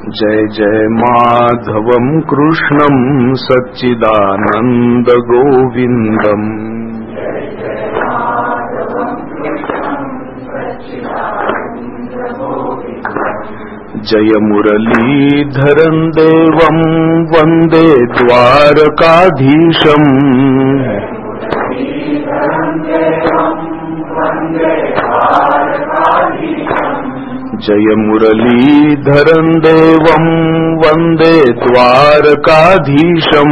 जय जय माधवं कृष्णं सच्चिदानंद गोविंदम। जय मुरलीधरं देवं वंदे द्वारकाधीशम्। जय मुरलीधरं देवं वंदे द्वारकाधीशम्।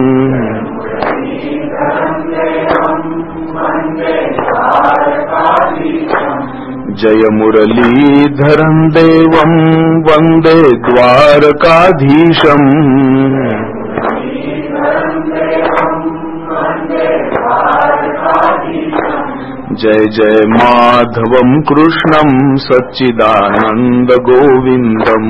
जय मुरलीधरं देवं वंदे द्वारकाधीशम्। जय जय माधवं कृष्णं सच्चिदानंद गोविंदम।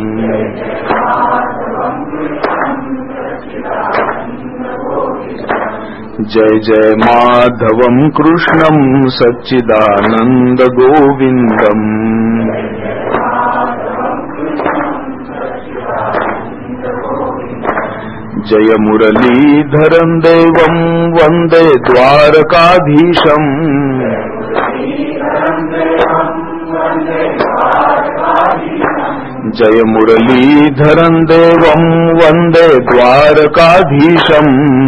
जय जय माधवं कृष्णं सच्चिदानंद गोविंदम। जय मुरलीधरं देवं वंदे द्वारकाधीशम्। जय मुरलीधरं देवं वंदे द्वारकाधीशम्।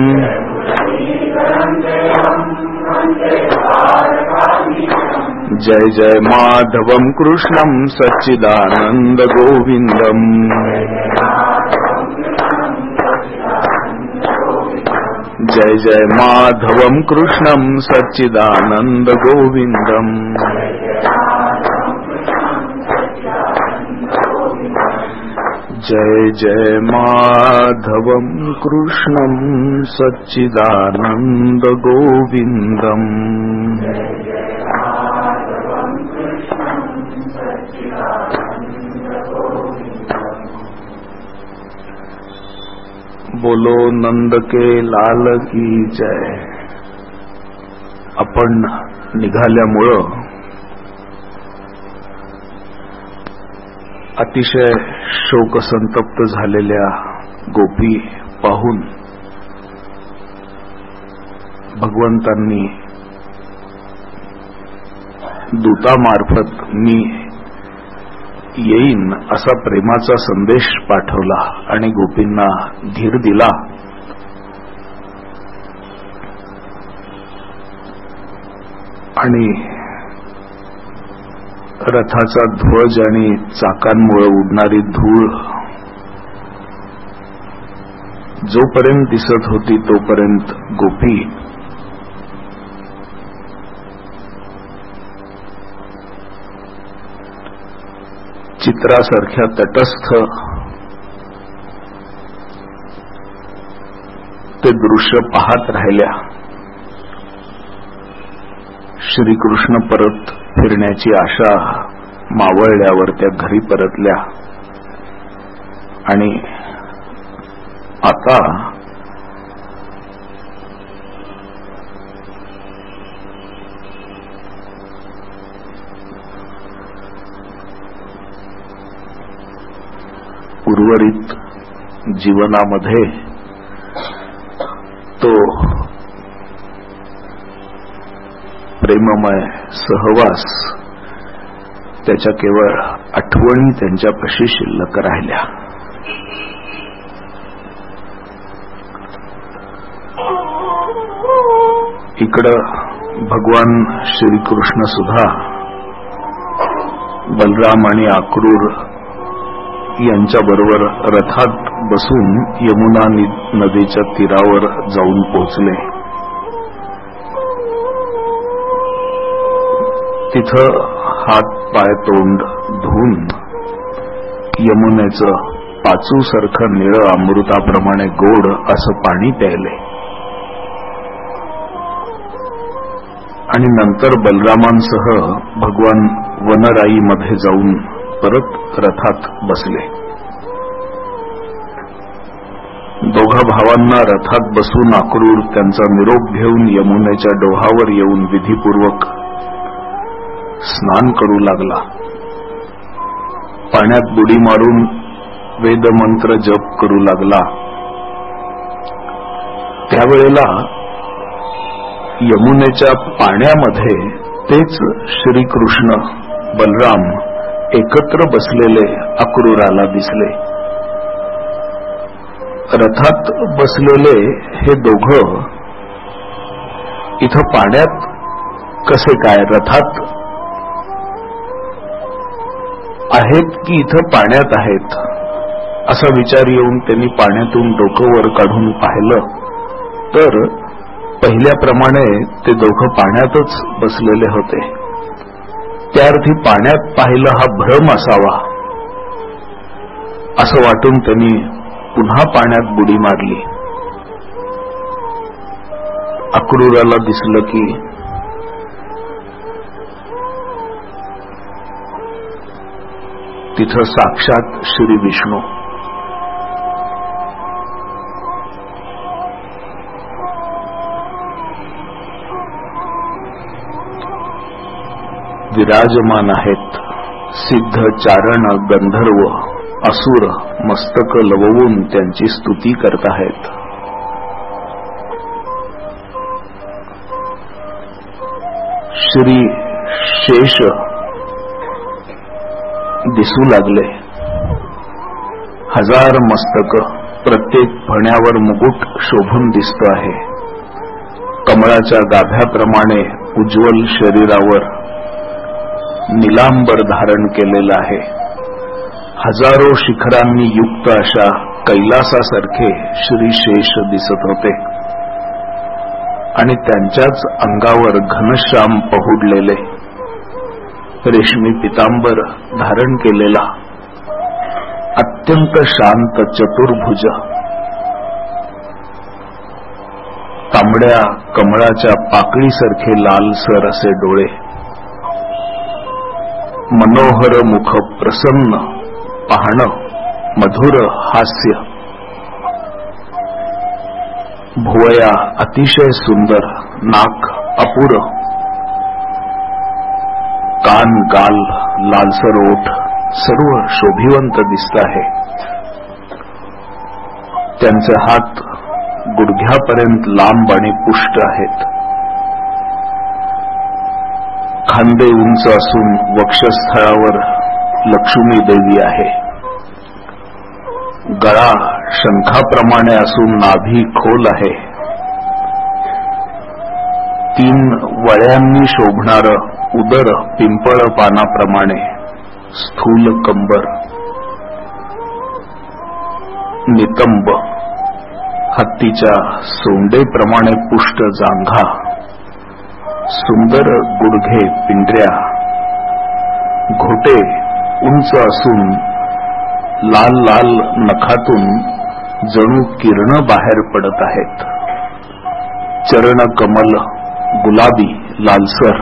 जय जय माधवं कृष्णं सच्चिदानंद गोविंदम। जय जय माधवं कृष्णं सच्चिदानंद गोविंदम। जय जय माधवं कृष्णं सच्चिदानंद गोविंदम। बोलो नंद के लाल की जय। आपण निघाल्यामुळं अतिशय शोकसंतप्त झालेल्या गोपी पाहून भगवंतांनी दूतामार्फत मी येईन असा प्रेमाचा संदेश पाठवला आणि गोपींना धीर दिला। आणि रथाचा ध्वज आणि चाकांमुळे उडणारी धूळ जोपर्यंत दिसत होती तोपर्यंत गोपी चित्रासारख्या तटस्थ ते दृश्य पाहत राहिल्या। श्रीकृष्ण परत फिरण्याची आशा मावळल्यावर त्या घरी परतल्या आणि आता उर्वरित जीवनामध्ये तो प्रेममय सहवास त्याच्या केवळ आठवणी त्यांच्यापाशी शिल्लक राहिल्या। इकडं भगवान श्रीकृष्ण सुद्धा बलराम आणि आक्रूर यांच्याबरोबर रथात बसून यमुना नदीच्या तीरावर जाऊन पोहोचले। तिथं हात पाय तोंड धुवून यमुनेचं पाचूसारखं निळं अमृताप्रमाणे गोड असं पाणी प्यायले आणि नंतर बलरामांसह भगवान वनराईमध्ये जाऊन परत रथात बसले। दोघा भावांना रथात बसून आक्रूर त्यांचा निरोप घेऊन यमुनेच्या डोहावर येऊन विधीपूर्वक स्नान करू लागला। पाण्यात बुडी मारून वेदमंत्र जप करू लागला. त्यावेळेला यमुनेच्या पाण्यामध्ये तेच श्रीकृष्ण बलराम एकत्र बसलेले अक्रूराला दिसले. रथात बसलेले हे दोघं इथं पाण्यात कसे काय, रथात आहेत की इथं पाण्यात आहेत, असा विचार येऊन त्यांनी पाण्यातून डोकं वर काढून पाहिलं तर पहिल्याप्रमाणे ते दोघं पाण्यातच बसलेले होते. त्या अर्थी पाण्यात पाहिलं हा भ्रम असावा असं वाटून त्यांनी पुन्हा पाण्यात बुडी मारली. अक्रूराला दिसलं की तिथं साक्षात श्री विष्णू. विराजमान आहेत. सिद्ध, चारण, गंधर्व, असुर मस्तक लववून त्यांची स्तुती करत आहेत. श्री शेष दिसू लागले. हजार मस्तक, प्रत्येक फण्यावर मुकुट शोभून दिसतो आहे. कमळाच्या गाभ्याप्रमाणे उज्ज्वल शरीरावर निलांबर धारण केलेलं आहे. हजारो शिखरांनी युक्त अशा कैलासासारखे श्री शेष दिसत होते आणि त्यांच्याच अंगावर घनश्याम पहुडलेले रेशमी पितांबर धारण केलेला अत्यंत शांत चतुर्भुज, तांबड्या कमळाच्या पाकळीसारखे लालसर असे डोळे, मनोहर मुख, प्रसन्न पाहणं, मधुर हास्य, भुवया अतिशय सुंदर, नाक अपुर, कान, गाल, लालसर ओठ सर्व शोभिवंत दिसत आहे. त्यांचे हात गुडघ्यापर्यंत लांब आणि पुष्ट आहेत. खांदे उंच असून वक्षस्थळावर लक्ष्मी देवी आहे. गळा शंखाप्रमाणे असून नाभी खोल आहे. 3 वळ्यांनी शोभणार उदर पिंपळ पानाप्रमाणे स्थूल कंबर, नितंब, हत्तीच्या सोंडेप्रमाणे पुष्ट जांघा, सुंदर गुडघे, पिंढऱ्या, घोटे उंच असून लाल लाल नखातून जणू किरण बाहेर पडत आहेत. चरण कमल गुलाबी लालसर.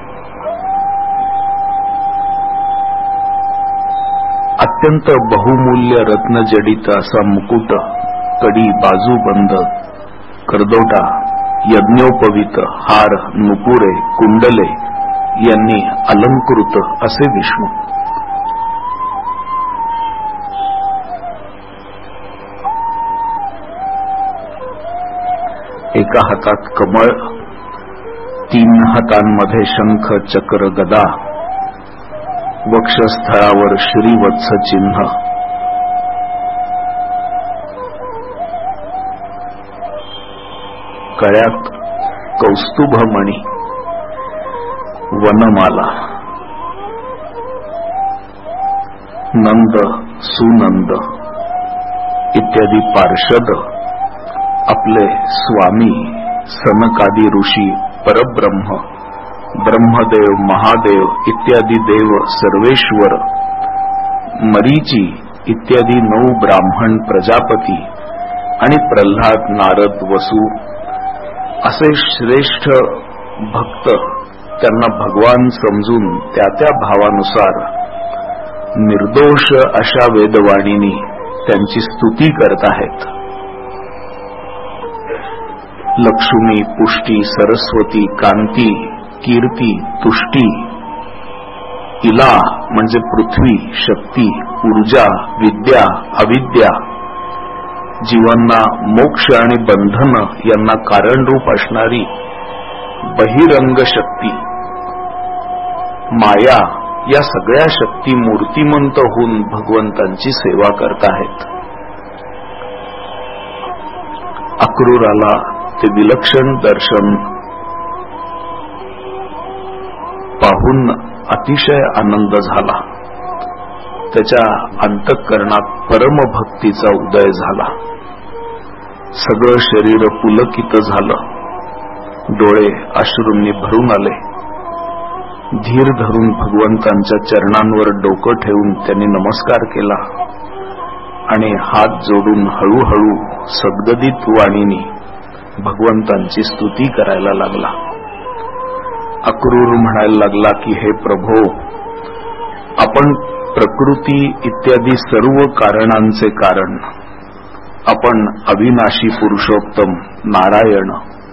अत्यंत बहुमूल्य रत्नजडित असा मुकुट, कडी, बाजूबंद, करदोटा, यज्ञोपवीत, हार, नुपुरे, कुंडले यांनी अलंकृत असे विष्णू. एका हातात कमळ, 3 हातांमध्ये शंख, चक्र, गदा, वक्षस्थळावर श्रीवत्स चिन्ह. गळ्यात कौस्तुभमणी, वनमाला, नंद, सुनंद इत्यादी पार्षद आपले स्वामी सनकादी ऋषी, परब्रह्म, ब्रह्मदेव, महादेव इत्यादी देव, सर्वेश्वर, मरीची इत्यादी 9 ब्राह्मण, प्रजापती आणि प्रल्हाद, नारद, वसु असे श्रेष्ठ भक्त त्यांना भगवान समजून त्या त्या भावानुसार निर्दोष अशा वेदवाणीनी त्यांची स्तुती करत आहेत. लक्ष्मी, पुष्टी, सरस्वती, कांती, कीर्ती, तुष्टी, इला म्हणजे पृथ्वी, शक्ती, ऊर्जा, विद्या, अविद्या, जीवांना मोक्ष आणि बंधन यांना कारणरूप असणारी बहिरंग शक्ती माया, या सगळ्या शक्ती मूर्तिमंत होऊन भगवंतांची सेवा करत आहेत. अक्रूराला ते विलक्षण दर्शन पाहून अतिशय आनंद झाला. त्याच्या अंतःकरणात परमभक्तीचा उदय झाला. सगळं शरीर पुलकित झालं. डोळे अश्रूंनी भरून आले. धीर धरून भगवंतांच्या चरणांवर डोकं ठेवून त्यांनी नमस्कार केला आणि हात जोडून हळूहळू सद्गदित वाणीने भगवंतांची स्तुती करायला लागला. अक्रूर म्हणायला लागला की हे प्रभो, आपण प्रकृती इत्यादी सर्व कारणांचे कारण, आपण अविनाशी पुरुषोत्तम नारायण,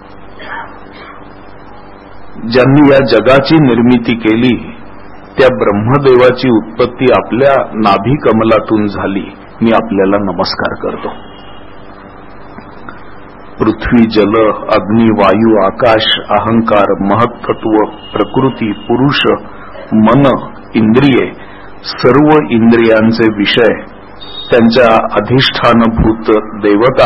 ज्यांनी या जगाची निर्मिती केली त्या ब्रह्मदेवाची उत्पत्ती आपल्या नाभी कमलातून झाली. मी आपल्याला नमस्कार करतो. पृथ्वी, जल, अग्नी, वायू, आकाश, अहंकार, महत्त्व, प्रकृती, पुरुष, मन, इंद्रिये, सर्व इंद्रियांचे विषय, त्यांच्या अधिष्ठानभूत देवता,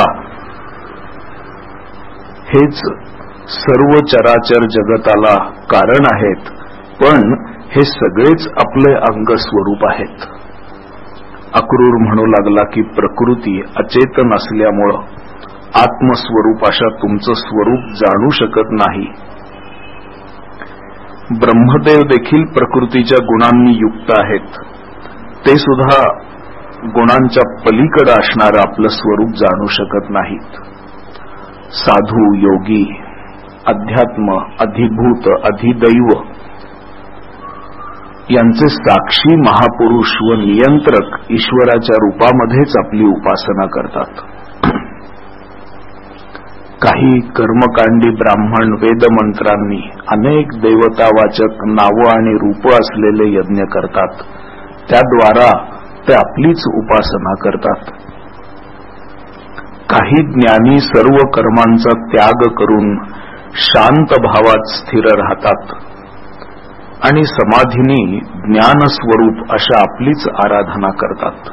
हेच सर्व चराचर जगताला कारण आहेत. पण हे सगळेच आपले अंग स्वरूप आहेत. अक्रूर म्हणू लागला की प्रकृती अचेतन असल्यामुळं आत्मस्वरूप अशा तुमचं स्वरूप जाणू शकत नाही. ब्रह्मदेव देखील प्रकृतीच्या गुणांनी युक्त आहेत. ते सुद्धा गुणांच्या पलीकडे असणारं आपलं स्वरूप जाणू शकत नाहीत. साधू, योगी, अध्यात्म, अधिभूत, अधिदैव यांचे साक्षी महापुरुष व नियंत्रक ईश्वराच्या रूपामध्येच आपली उपासना करतात. काही कर्मकांडी ब्राह्मण वेदमंत्रांनी अनेक देवतावाचक नावं आणि रूप असलेले यज्ञ करतात. त्याद्वारा ते आपलीच उपासना करतात. काही ज्ञानी सर्व कर्मांचा त्याग करून शांत भावात स्थिर राहतात आणि समाधीनी ज्ञानस्वरूप अशा आपलीच आराधना करतात.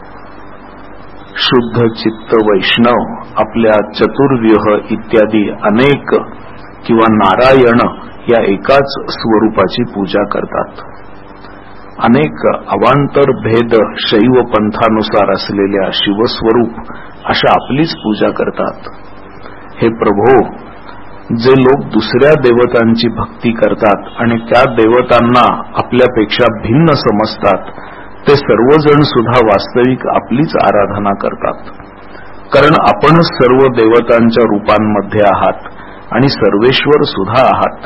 शुद्ध चित्त वैष्णव आपल्या चतुर्व्यूह इत्यादी अनेक किंवा नारायण या एकाच स्वरूपाची पूजा करतात. अनेक अवांतर भेद शैव पंथानुसार असलेल्या शिवस्वरूप अशा आपलीच पूजा करतात. हे प्रभो, जे लोक दुसऱ्या देवतांची भक्ती करतात आणि त्या देवतांना आपल्यापेक्षा भिन्न समजतात, ते सर्वजण सुद्धा वास्तविक आपलीच आराधना करतात. कारण आपणच सर्व देवतांच्या रूपांमध्ये आहात आणि सर्वेश्वर सुद्धा आहात.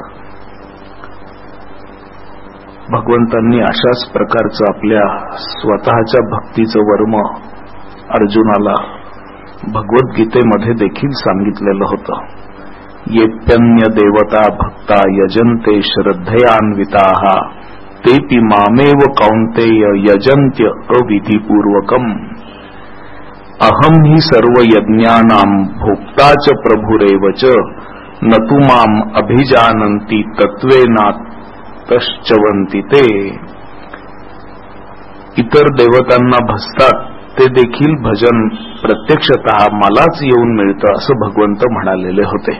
भगवंतांनी अशाच प्रकारचं आपल्या स्वतःच्या भक्तीचं वर्म अर्जुनाला भगवद्गीतेमध्ये देखील सांगितलेलं होतं. येप्यन्य देवता भक्ता यजन्ते श्रद्धयान्विताः तेपि मामेव कौन्तेय यजन्त्य अविधिपूर्वकम्. अहं हि सर्व यज्ञानां भोक्ता च प्रभुरेव च न तु माम् अभिजानन्ति तत्त्वेनातश्चवन्ति ते. इतर देवतांना भजतात ते देखील भजन प्रत्यक्षतः मलाच येऊन मिळतं असं भगवंत म्हणालेले होते.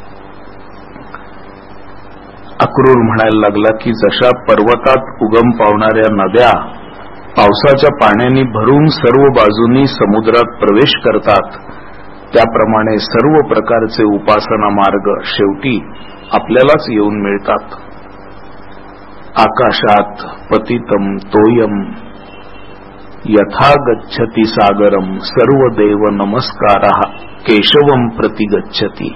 अक्रूर म्हणायला लागला की जशा पर्वतात उगम पावणाऱ्या नद्या पावसाच्या पाण्याने भरून सर्व बाजूंनी समुद्रात प्रवेश करतात, त्याप्रमाणे सर्व प्रकारचे उपासना मार्ग शेवटी आपल्यालाच येऊन मिळतात. आकाशात पतितम तोयम यथा गच्छति सागरम सर्व देव नमस्कारः केशवम प्रति गच्छति.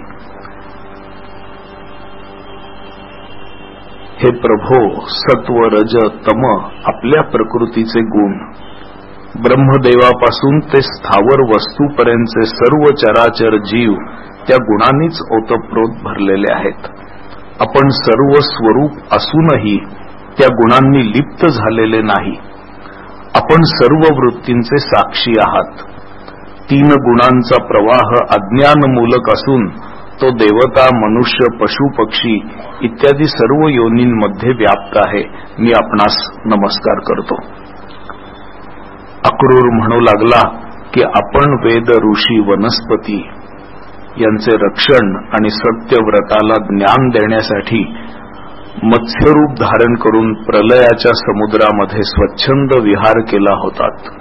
हे प्रभो, सत्व, रज, तम आपल्या प्रकृतीचे गुण, ब्रह्मदेवापासून ते स्थावर वस्तूपर्यंतचे सर्व चराचर जीव त्या गुणांनीच ओतप्रोत भरलेले आहेत. आपण सर्व स्वरूप असूनही त्या गुणांनी लिप्त झालेले नाही. आपण सर्व वृत्तींचे साक्षी आहात. 3 गुणांचा प्रवाह अज्ञानमूलक असून तो देवता, मनुष्य, पशु, पक्षी इत्यादी सर्व योनींमध्ये व्याप्त आहे. मी आपणास नमस्कार करतो. अक्रूर म्हणू लागला की आपण वेद, ऋषी, वनस्पती यांचे रक्षण आणि सत्यव्रताला ज्ञान देण्यासाठी मत्स्यरूप धारण करून प्रलयाच्या समुद्रामध्ये स्वच्छंद विहार केला होतात.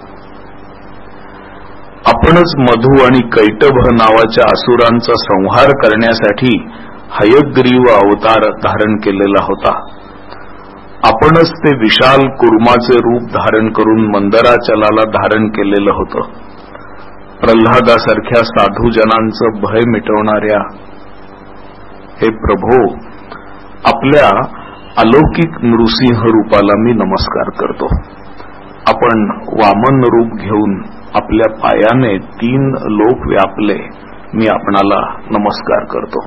आपणच मधु आणि कैटभ नावाच्या असुरांचा संहार करण्यासाठी हयग्रीव अवतार धारण केलेला होता. आपणच ते विशाल कुर्माचे रूप धारण करून मंदराचलाला धारण केलेलं होतं. प्रल्हादासारख्या साधूजनांचं भय मिटवणाऱ्या हे प्रभो, आपल्या अलौकिक नृसिंह रूपाला मी नमस्कार करतो. आपण वामन रूप घेऊन आपल्या पायाने 3 लोक व्यापले. मी आपणाला नमस्कार करतो.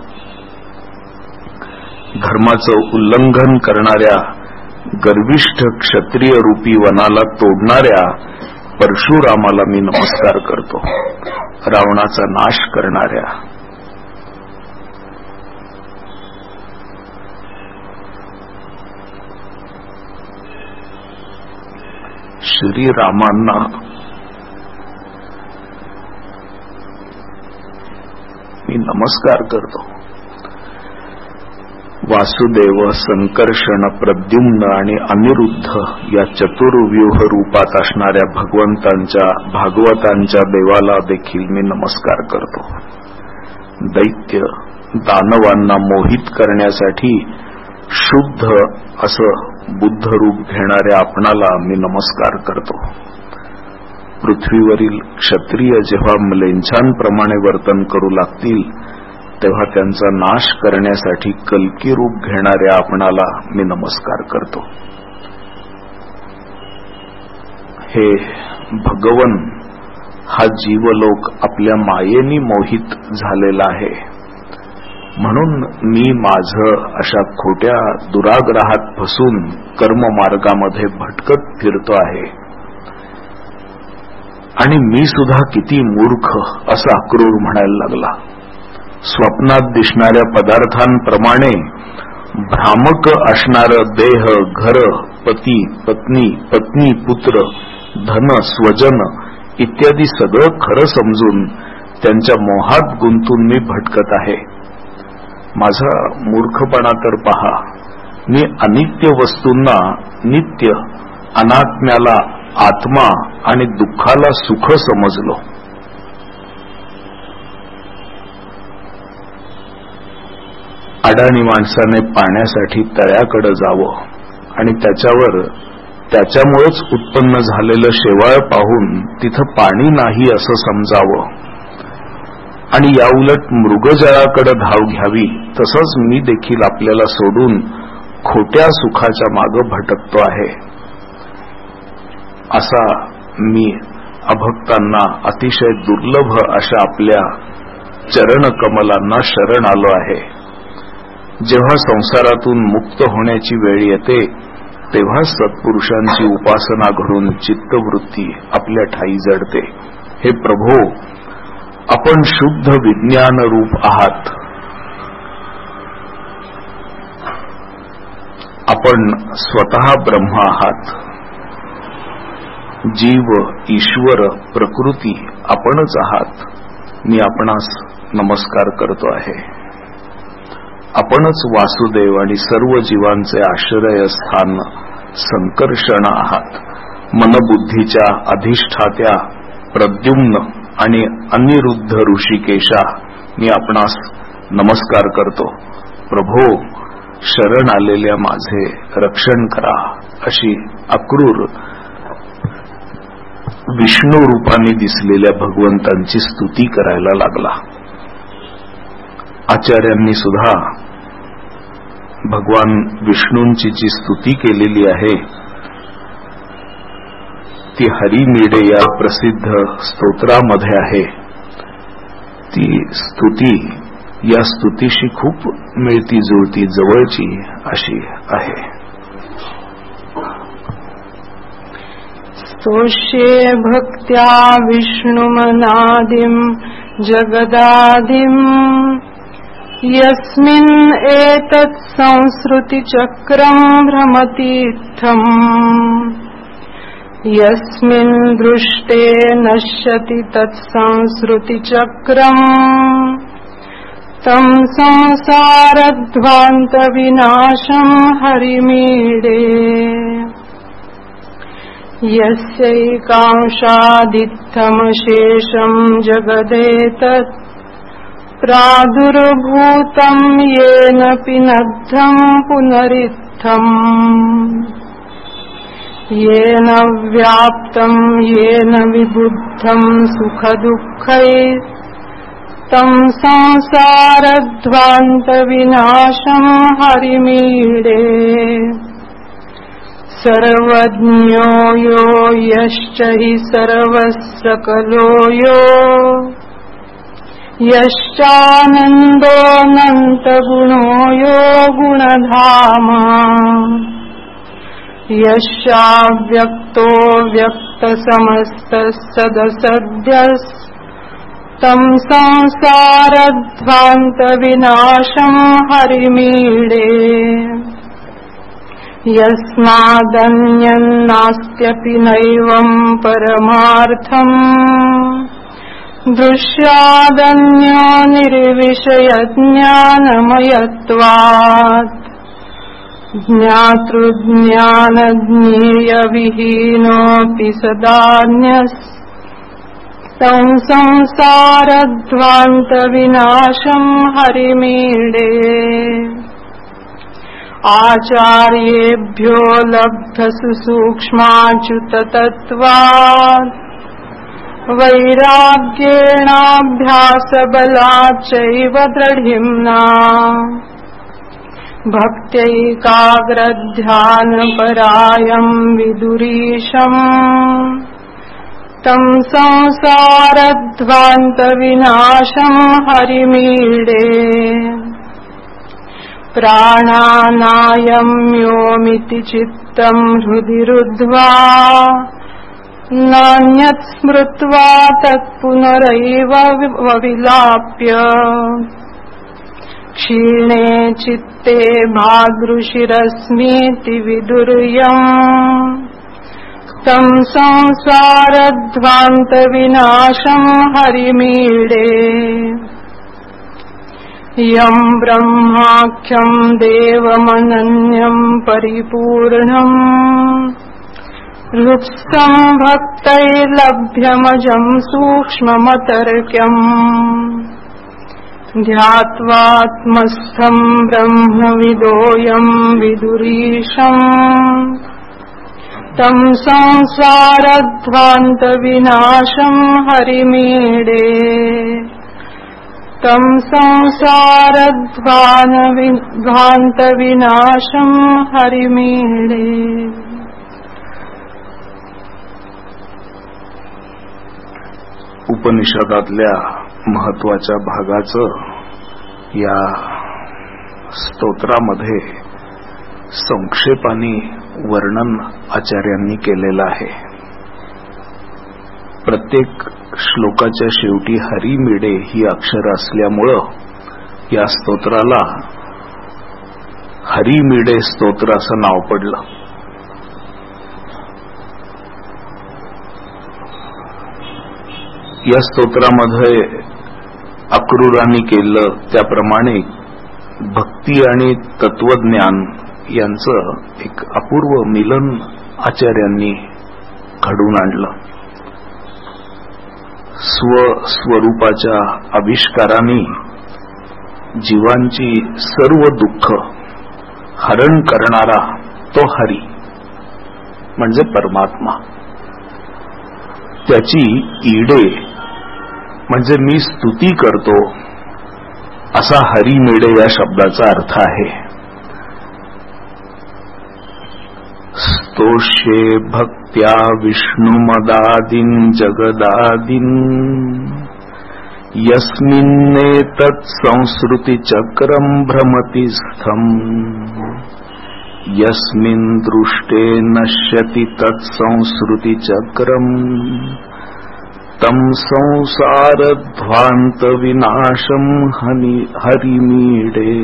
धर्माचं उल्लंघन करणाऱ्या गर्विष्ठ क्षत्रिय रूपी वनाला तोडणाऱ्या परशुरामाला मी नमस्कार करतो. रावणाचा नाश करणाऱ्या श्रीरामांना मी नमस्कार करतो. वासुदेव, संकर्षण, प्रद्युम्न आणि अनिरुद्ध या चतुर्व्यूह रूपात असणाऱ्या भगवंतांच्या, भागवतांच्या देवाला देखील मी नमस्कार करतो. दैत्य, दानवांना मोहित करण्यासाठी शुद्ध असं बुद्ध रूप घेणाऱ्या आपणाला मी नमस्कार करतो. पृथ्वीवरील क्षत्रिय जेव्हा म्लेच्छांप्रमाणे वर्तन करू लागतील तेव्हा त्यांचा नाश करण्यासाठी कल्की रूप घेणाऱ्या आपणाला मी नमस्कार करतो. हे भगवन, हा जीवलोक आपल्या मायेनी मोहित झालेला आहे. म्हणून मी माझं अशा खोट्या दुराग्रहात फसून कर्ममार्गामध्ये भटकत फिरतो आहे. आणि मी सुद्धा किती मूर्ख, असं अक्रूर म्हणायला लागला. स्वप्नात दिसणाऱ्या पदार्थांप्रमाणे भ्रामक असणारं देह, घर, पती, पत्नी, पत्नी, पुत्र, धन, स्वजन इत्यादी सगळं खरं समजून त्यांच्या मोहात गुंतून मी भटकत आहे. माझा मूर्खपणा तर पहा. मी अनित्य वस्तूंना नित्य, अनात्म्याला आत्मा आणि दुःखाला सुख समजलो. अडाणी माणसाने पाण्यासाठी तळ्याकडे जावं आणि त्याच्यामुळेच उत्पन्न झालेलं शेवाळ पाहून तिथं पाणी नाही असं समजावं आणि याउलट मृगजळाकडे धाव घ्यावी. तसंच मी देखील आपल्याला सोडून खोट्या सुखाच्या मागे भटकतो आहे. असा मी अभक्तांना अतिशय दुर्लभ अशा आपल्या चरणकमलांना शरण आलो आहे. जेव्हा संसारातून मुक्त होण्याची वेळ येते तेव्हा सत्पुरुषांची उपासना घडून चित्तवृत्ती आपल्या ठायी जडते. हे प्रभो, आपण शुद्ध विज्ञान रूप आहात. आपण स्वतः ब्रह्म आहात. जीव, ईश्वर, प्रकृती आपणच आहात. मी आपणास नमस्कार करतो आहे. आपणच वासुदेव आणि सर्व जीवांचे आश्रयस्थान संकर्षण आहात. मनबुद्धीच्या अधिष्ठात्या प्रद्युम्न आणि अनिरुद्ध ऋषिकेशा, मी आपणास नमस्कार करतो. प्रभो, शरण आलेल्या माझे रक्षण करा. अशी अक्रूर विष्णू रूपाने दिसलेल्या भगवंतांची स्तुती करायला लागला. आचार्यांनी सुद्धा भगवान विष्णूंची जी स्तुती केलेली आहे ती हरिमीडे या प्रसिद्ध स्तोत्रामध्ये आहे. ती स्तुती या स्तुतीशी खूप मिळती जुळती जवळची अशी आहे. स्तोष्ये भक्त्या विष्णुमनादिं जगदादिं यस्मिन् एतत् संसृतिचक्रं भ्रमतीत्थम् यस्मिन् दृष्टे नश्यति तत्संसृतिचक्रम् तं संसारध्वान्तविनाशं हरिमीडे यस्यैकांशादित्थमशेषं जगदेतत् प्रादुर्भूतं येन पिनद्धं पुनरित्थम् येन व्याप्तं येन विबुद्धं सुखदुःखैः तं संसारध्वान्तविनाशं हरिमीडे सर्वज्ञो यो यश्च हि सर्वः सकलो यो यश्चानन्दोऽनन्तगुणो यो गुणधामा यश्चाव्यक्तो व्यक्तसमस्तः सदसद्यः तं संसारध्वान्तविनाशं हरिमीडे यस्मादन्यन्नास्त्यपि नैवं परमार्थम् दृश्यादन्यो निर्विषयज्ञानमयत्वात् ज्ञातृज्ञानज्ञेयविहीनोऽपि सदान्यः तं संसारध्वान्तविनाशं हरिमीडे आचार्येभ्यो लब्धसुसूक्ष्माच्युततत्त्वात् वैराग्येणाभ्यासबलात् चैव दृढिम्ना भक्त्यैकाग्रध्यानपरायं विदुरीशम् तं संसारध्वान्तविनाशं हरिमीडे प्राणानायम्योमिति चित्तं हृदि रुद्ध्वा नान्यत् स्मृत्वा तत्पुनरैव विलाप्य क्षीणे चित्ते भादृशिरस्मीति विदुर्यम् तं संसारध्वान्तविनाशं हरिमीडे यं ब्रह्माख्यं देवमनन्यं परिपूर्णम् हृत्स्थं भक्तैर्लभ्यमजं सूक्ष्ममतर्क्यम् ध्यात्वात्मस्थं ब्रह्मविदोऽयं विदुरीशम् तं संसारध्वान्तविनाशं हरिमीडे तं संसारध्वान्तविनाशं हरिमीडे। उपनिषदातल्या महत्वाच्या भागाचं या स्तोत्रामध्ये संक्षेपाने वर्णन आचार्यांनी केलेलं आहे। प्रत्येक श्लोकाच्या शेवटी हरिमीडे ही अक्षर असल्यामुळं या स्तोत्राला हरिमीडे स्तोत्र असं नाव पडलं। या स्तोत्रामध्ये अक्रूरांनी केलं त्याप्रमाणे भक्ती आणि तत्वज्ञान यांचं एक अपूर्व मिलन आचार्यांनी घडून आणलं। स्वस्वरूपाच्या आविष्काराने जीवांची सर्व दुःख हरण करणारा तो हरी म्हणजे परमात्मा, त्याची ईडे म्हणजे मी स्तुती करतो असा हरिमीडे या शब्दाचा अर्थ आहे। स्तोष्ये भक्त्या विष्णुमदादिं जगदादिं यस्मिन्नेतत् संसृतिचक्रं भ्रमति स्थम् यस्मिन् दृष्टे नश्यति तत्संसृतिचक्रम् तं संसारध्वान्तविनाशं हरिमीडे.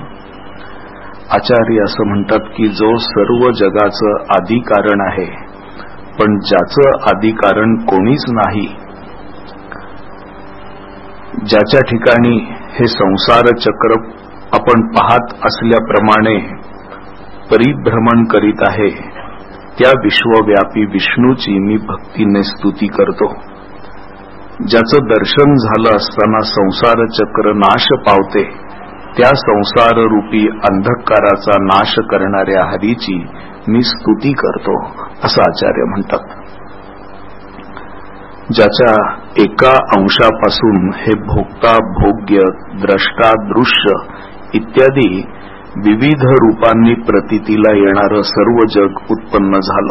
आचार्य असं म्हणतात की जो सर्व जगाचं आदी कारण आहे, पण ज्याचं आदी कारण कोणीच नाही, ज्याच्या ठिकाणी हे संसार चक्र आपण पाहत असल्याप्रमाणे परिभ्रमण करीत आहे, त्या विश्वव्यापी विष्णूची मी भक्तीने स्तुती करतो. ज्याचं दर्शन झालं असताना संसार चक्र नाश पावते, त्या संसार रूपी अंधकाराचा नाश करणाऱ्या हरीची मी स्तुती करतो, असं आचार्य म्हणतात. ज्याच्या एका अंशापासून हे भोक्ता, भोग्य, द्रष्टा, दृश्य इत्यादी विविध रूपांनी प्रतीतीला येणारं सर्व जग उत्पन्न झालं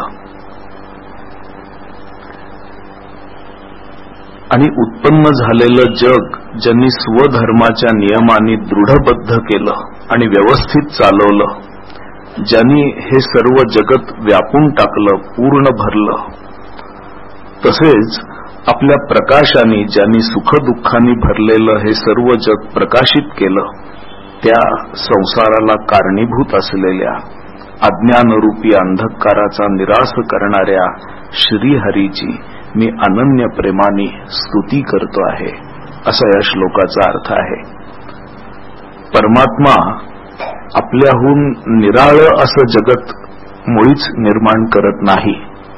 आणि उत्पन्न झालेलं जग ज्यांनी स्वधर्माच्या नियमांनी दृढबद्ध केलं आणि व्यवस्थित चालवलं, ज्यांनी हे सर्व जगत व्यापून टाकलं, पूर्ण भरलं, तसेच आपल्या प्रकाशाने ज्यांनी सुखदुःखांनी भरलेलं हे सर्व जग प्रकाशित केलं, त्या संसाराला कारणीभूत असलेल्या अज्ञानरूपी अंधकाराचा निराश करणाऱ्या श्रीहरीची मी अनन्य प्रेमाने स्तुती करतो आहे, असा या श्लोकाचा अर्थ आहे. परमात्मा आपल्याहून निराळं असं जगत मुळीच निर्माण करत नाही.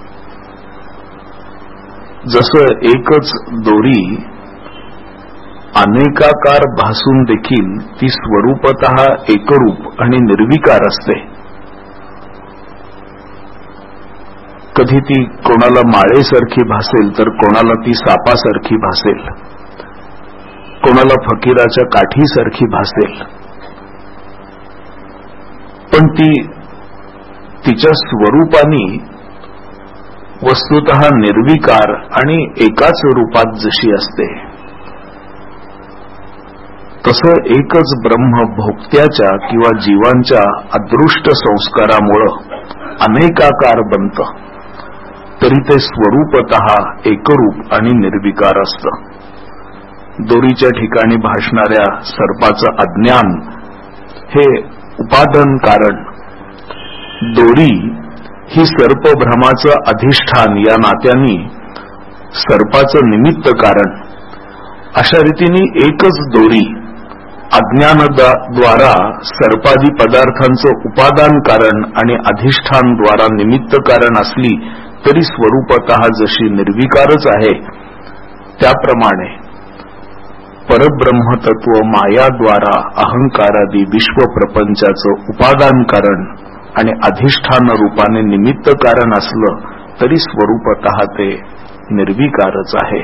जसं एकच दोरी अनेकाकार भासून देखील ती स्वरूपतः एकरूप आणि निर्विकार असते. कधी ती कोणाला माळेसारखी भासेल तर कोणाला ती सापासारखी भासेल, कोणाला फकीराच्या काठीसारखी भासेल, पण ती तिच्या स्वरूपाने वस्तुतः निर्विकार आणि एकाच रूपात जशी असते, तसं एकच ब्रह्म भोक्त्याच्या किंवा जीवांच्या अदृष्ट संस्कारामुळं अनेकाकार बनतं, तरी ते स्वरूपतः एकरूप आणि निर्विकार असतं. दोरीच्या ठिकाणी भासणाऱ्या सर्पाचं अज्ञान हे उपादान कारण, दोरी ही सर्पभ्रमाचं अधिष्ठान या नात्याने सर्पाचं निमित्त कारण. अशा रीतीने एकच दोरी अज्ञानाद्वारा सर्पादी पदार्थांचं उपादान कारण आणि अधिष्ठान द्वारा निमित्त कारण असली तरी स्वरूपतः जशी निर्विकारच आहे, त्याप्रमाणे परब्रह्मतत्व मायाद्वारा अहंकारादी विश्वप्रपंचाचं उपादान कारण आणि अधिष्ठान रूपाने निमित्त कारण असलं तरी स्वरूपतः ते निर्विकारच आहे.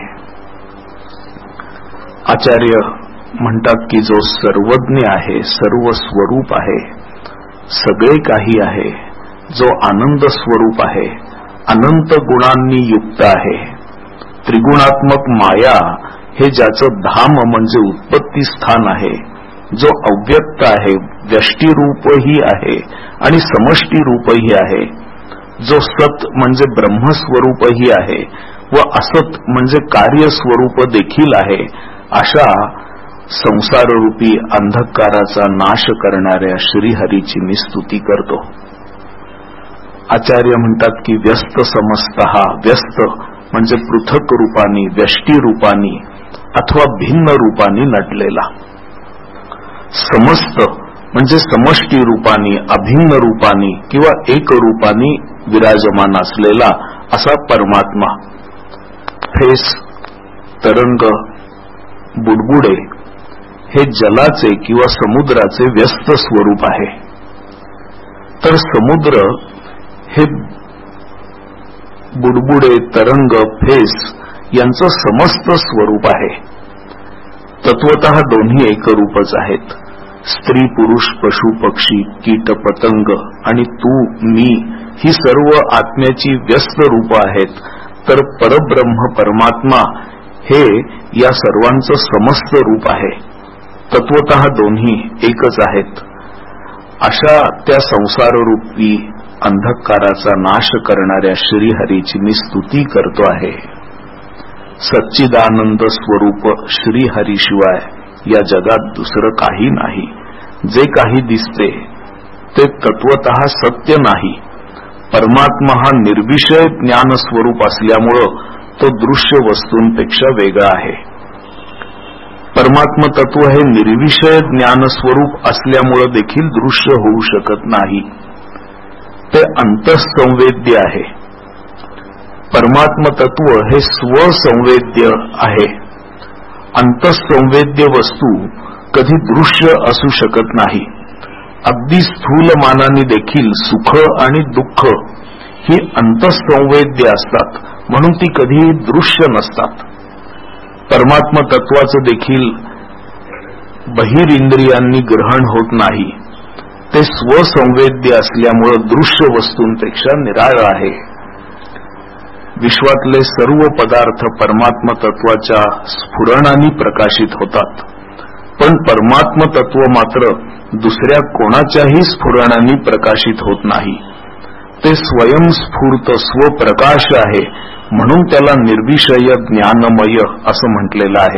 आचार्य म्हणतात की जो सर्वज्ञ आहे, सर्व स्वरूप आहे, सगळे काही आहे, जो आनंद स्वरूप आहे, अनंत गुणांनी युक्त आहे, त्रिगुणात्मक माया हे ज्याचं धाम म्हणजे उत्पत्ती स्थान आहे, जो अव्यक्त आहे, व्यष्टीरूपही आहे आणि समष्टीरूपही आहे, जो सत म्हणजे ब्रह्मस्वरूपही आहे व असत म्हणजे कार्यस्वरूप देखील आहे, अशा संसाररूपी अंधकाराचा नाश करणाऱ्या श्रीहरीची मी स्तुती करतो. आचार्य म्हणतात की व्यस्त समस्तः, व्यस्त म्हणजे पृथक रूपानी, व्यष्टी रूपानी अथवा भिन्न रूपानी नटलेला, समस्त म्हणजे समष्टी रूपानी, अभिन्न रूपानी किंवा एक रूपानी विराजमान असलेला असा परमात्मा. फेस, तरंग, बुडबुडे हे जलाचे किंवा समुद्राचे व्यस्त स्वरूप आहे, तर समुद्र हे बुडबुडे, तरंग, फेस यांचं समस्त स्वरूप आहे. तत्वतः दोन्ही एकरूपच आहेत. स्त्री, पुरुष, पशु, पक्षी, कीट, पतंग आणि तू, मी ही सर्व आत्म्याची व्यस्त रूप आहेत, तर परब्रह्म परमात्मा हे या सर्वांचं समस्त रूप आहे. तत्वतः दोन्ही एकच आहेत. अशा त्या संसाररूपी अंधकाराचा नाश करणाऱ्या श्रीहरीची मी स्तुती करतो आहे. सच्चिदानंद स्वरूप श्रीहरीशिवाय या जगात दुसरं काही नाही. जे काही दिसते ते तत्वतः सत्य नाही. परमात्मा हा निर्विषय ज्ञान स्वरूप असल्यामुळं तो दृश्य वस्तूंपेक्षा वेगळा आहे. परमात्म तत्व हे निर्विषय ज्ञान स्वरूप असल्यामुळं देखील दृश्य होऊ शकत नाही. ते अंतःसंवेद्य आहे. परमात्म तत्व हे स्वसंवेद्य आहे. अंतःसंवेद्य वस्तू कधी दृश्य असू शकत नाही. अगदी स्थूल मानाने देखील सुख आणि दुःख ही अंतःसंवेद्य असतात, म्हणून ती कधीही दृश्य नसतात. परमात्म तत्वाचं देखील बहिरिंद्रियांनी ग्रहण होत नाही. ते स्वसंवेद्य असल्यामुळं दृश्य वस्तूंपेक्षा निराळं आहे. विश्वातले सर्व पदार्थ परमात्म तत्वाच्या स्फुरणाने प्रकाशित होतात, पण परमात्म तत्व मात्र दुसऱ्या कोणाच्याही स्फुरणाने प्रकाशित होत नाही. ते स्वयंस्फूर्त स्वप्रकाश आहे, म्हणून त्याला निर्विषय ज्ञानमय असं म्हटलेलं आहे.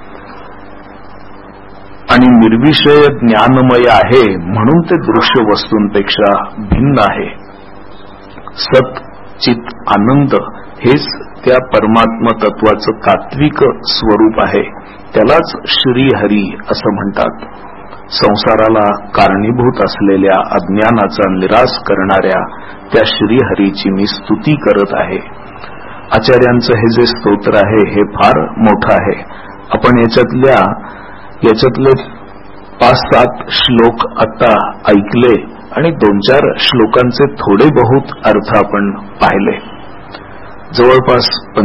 आणि निर्विषय ज्ञानमय आहे म्हणून ते दृश्य वस्तूंपेक्षा भिन्न आहे. सत चित आनंद हेच त्या परमात्म तत्वाचं तात्विक स्वरूप आहे. त्यालाच श्रीहरी असं म्हणतात. संसाराला कारणीभूत असलेल्या अज्ञानाचा निराश करणाऱ्या त्या श्रीहरीची मी स्तुती करत आहे. आचार्यांचं हे जे स्तोत्र आहे हे फार मोठं आहे. आपण याच्यातले 5-7 श्लोक आता ऐकले आणि 2-4 श्लोकांचे थोडे बहुत अर्थ आपण पाहिले. जवळपास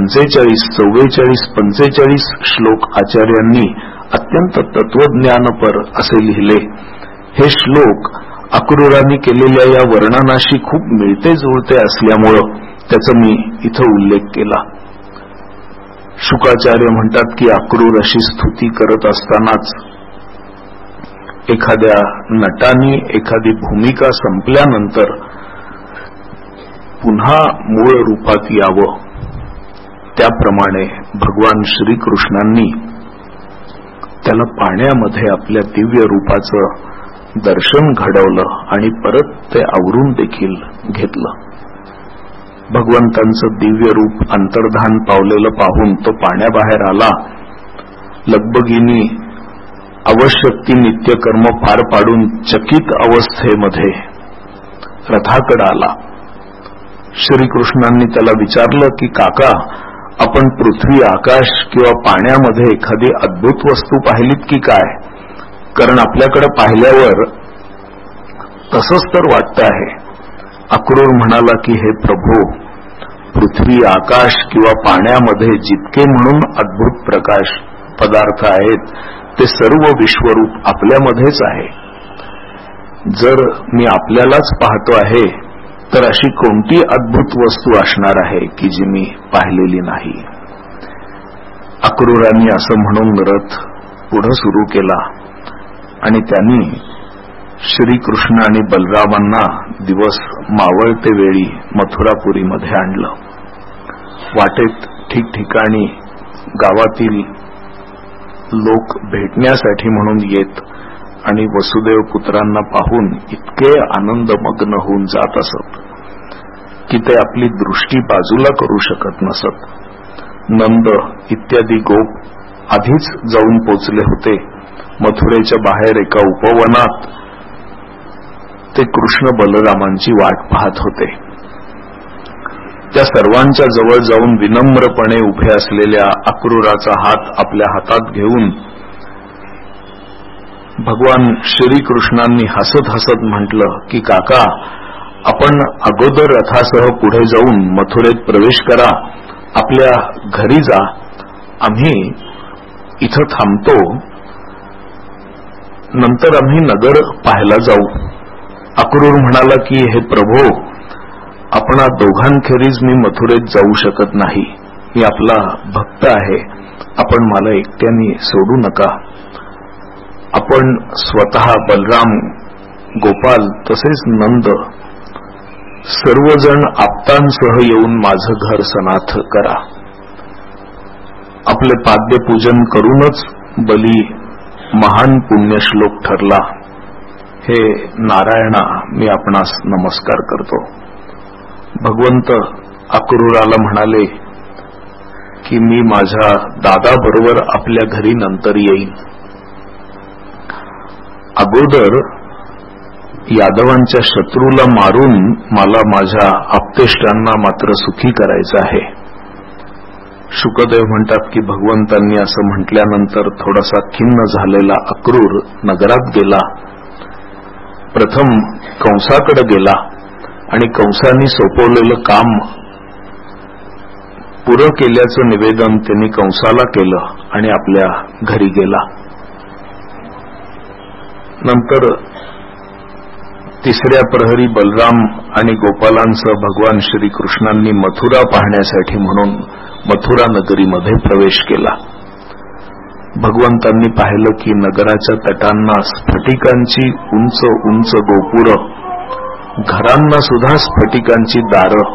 45 श्लोक आचार्यांनी अत्यंत तत्वज्ञानपर असे लिहिले. हे श्लोक अक्रूरांनी केलेल्या या वर्णनाशी खूप मिळते जुळते असल्यामुळं त्याचा मी इथं उल्लेख केला. शुकाचार्य म्हणतात की अक्रूर अशी स्तुती करत असतानाच एखाद्या नटाने एखादी भूमिका संपल्यानंतर पुन्हा मूळ रूपात यावं, त्याप्रमाणे भगवान श्रीकृष्णांनी त्याला पाण्यामध्ये आपल्या दिव्य रूपाचं दर्शन घडवलं आणि परत ते आवरून देखील घेतलं. भगवंतांचं दिव्य रूप अंतर्धान पावलेलं पाहून तो पाण्याबाहेर आला. लगबगीने आवश्यक नित्यकर्म पार पाडून चकित अवस्थेमध्ये रथाकडे आला. श्रीकृष्णांनी त्याला विचारलं की काका, आपण पृथ्वी आकाश किंवा पाण्यामध्ये एखादी अद्भुत वस्तू पाहिलीत की काय? कारण आपल्याकडे पाहिल्यावर तसंच तर वाटतं आहे. अक्रूर म्हणाला की हे प्रभू, पृथ्वी आकाश किंवा पाण्यामध्ये जितके म्हणून अद्भुत प्रकाश पदार्थ आहेत ते सर्व विश्वरूप आपल्यामध्येच आहे. जर मी आपल्यालाच पाहतो आहे तर अशी कोणती अद्भुत वस्तू असणार आहे की जी मी पाहिलेली नाही. अक्रूरांनी असं म्हणून रथ पुढे सुरू केला आणि त्यांनी श्रीकृष्ण आणि बलरामांना दिवस मावळते वेळी मथुरापुरीमध्ये आणलं. वाटेत ठिकठिकाणी गावातील लोक भेटण्यासाठी म्हणून येत आणि वसुदेव पुत्रांना पाहून इतके आनंदमग्न होऊन जात असत की ते आपली दृष्टी बाजूला करू शकत नसत. नंद इत्यादी गोप आधीच जाऊन पोचले होते. मथुरेच्या बाहेर एका उपवनात ते कृष्ण बलरामांची वाट पाहत होते. त्या सर्वांच्या जवळ जाऊन विनम्रपणे उभे असलेल्या अक्रूराचा हात आपल्या हातात घेऊन भगवान श्रीकृष्णांनी हसत हसत म्हटलं की काका, आपण अगोदर रथासह पुढे जाऊन मथुरेत प्रवेश करा, आपल्या घरी जा, आम्ही इथं थांबतो, नंतर आम्ही नगर पाहायला जाऊ. अक्रूर म्हणाला की हे प्रभो, आपणा दोघांखेरीज मी मथुरेत जाऊ शकत नाही. मी आपला भक्त आहे, आपण मला एकट्याने सोडू नका. आपण स्वतः बलराम गोपाल तसेच नंद सर्वजण आप्तांसह येऊन माझं घर सनाथ करा. आपले पाद्यपूजन करूनच बली महान पुण्यश्लोक ठरला. हे नारायणा, मी आपणास नमस्कार करतो. भगवंत अक्रूराला म्हणाले की मी माझ्या दादाबरोबर आपल्या घरी नंतर येईन. अगोदर यादवांच्या शत्रूला मारून मला माझ्या आप्तेष्टांना मात्र सुखी करायचं आहे. शुकदेव म्हणतात की भगवंतांनी असं म्हटल्यानंतर थोडासा खिन्न झालेला अक्रूर नगरात गेला. प्रथम कंसाकडे गेला आणि कंसानी सोपवलेलं काम पुरं केल्याचं निवेदन त्यांनी कंसाला केलं आणि आपल्या घरी गेला. नंतर तिसऱ्या प्रहरी बलराम आणि गोपालांसह भगवान श्रीकृष्णांनी मथुरा पाहण्यासाठी म्हणून मथुरा नगरीमध्ये प्रवेश केला. भगवंतांनी पाहिलं की नगराच्या तटांना स्फटिकांची उंच उंच गोपुरं, घरांना सुद्धा स्फटिकांची दारं,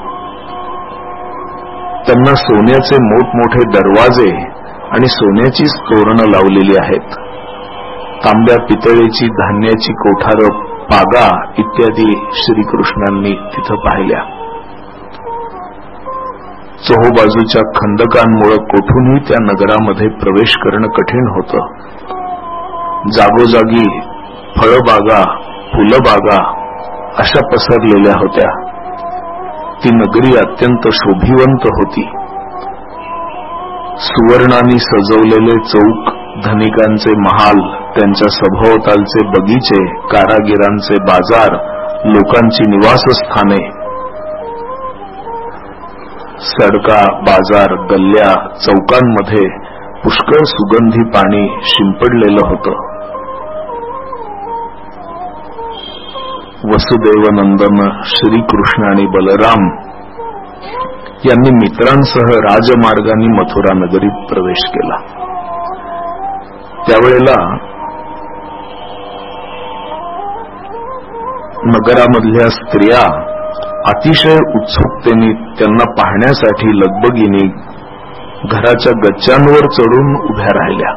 त्यांना सोन्याचे मोठमोठे दरवाजे आणि सोन्याचीच तोरणं लावलेली आहेत. तांब्या पितळेची धान्याची कोठारं, पागा इत्यादी श्रीकृष्णांनी तिथं पाहिल्या. चोहोबाजूच्या खंदकांमुळे कोठूनही त्या नगरामध्ये प्रवेश करणं कठीण होतं. जागोजागी फळबागा, फुलबागा अशा पसरलेल्या होत्या. ती नगरी अत्यंत शोभिवंत होती. सुवर्णांनी सजवलेले चौक, धनिकांचे महाल, त्यांच्या सभोवतालचे बगीचे, कारागिरांचे बाजार, लोकांची निवासस्थाने, सडका, बाजार, गल्ल्या, चौकांमध्ये पुष्कळ सुगंधी पाणी शिंपडलेलं होतं. वसुदेवनंदन श्रीकृष्ण आणि बलराम यांनी मित्रांसह राजमार्गाने मथुरा नगरीत प्रवेश केला. त्यावेळेला नगरामधल्या स्त्रिया अतिशय उत्सुकतेने त्यांना पाहण्यासाठी लगबगीने घराच्या गच्च्यांवर चढून उभ्या राहिल्या.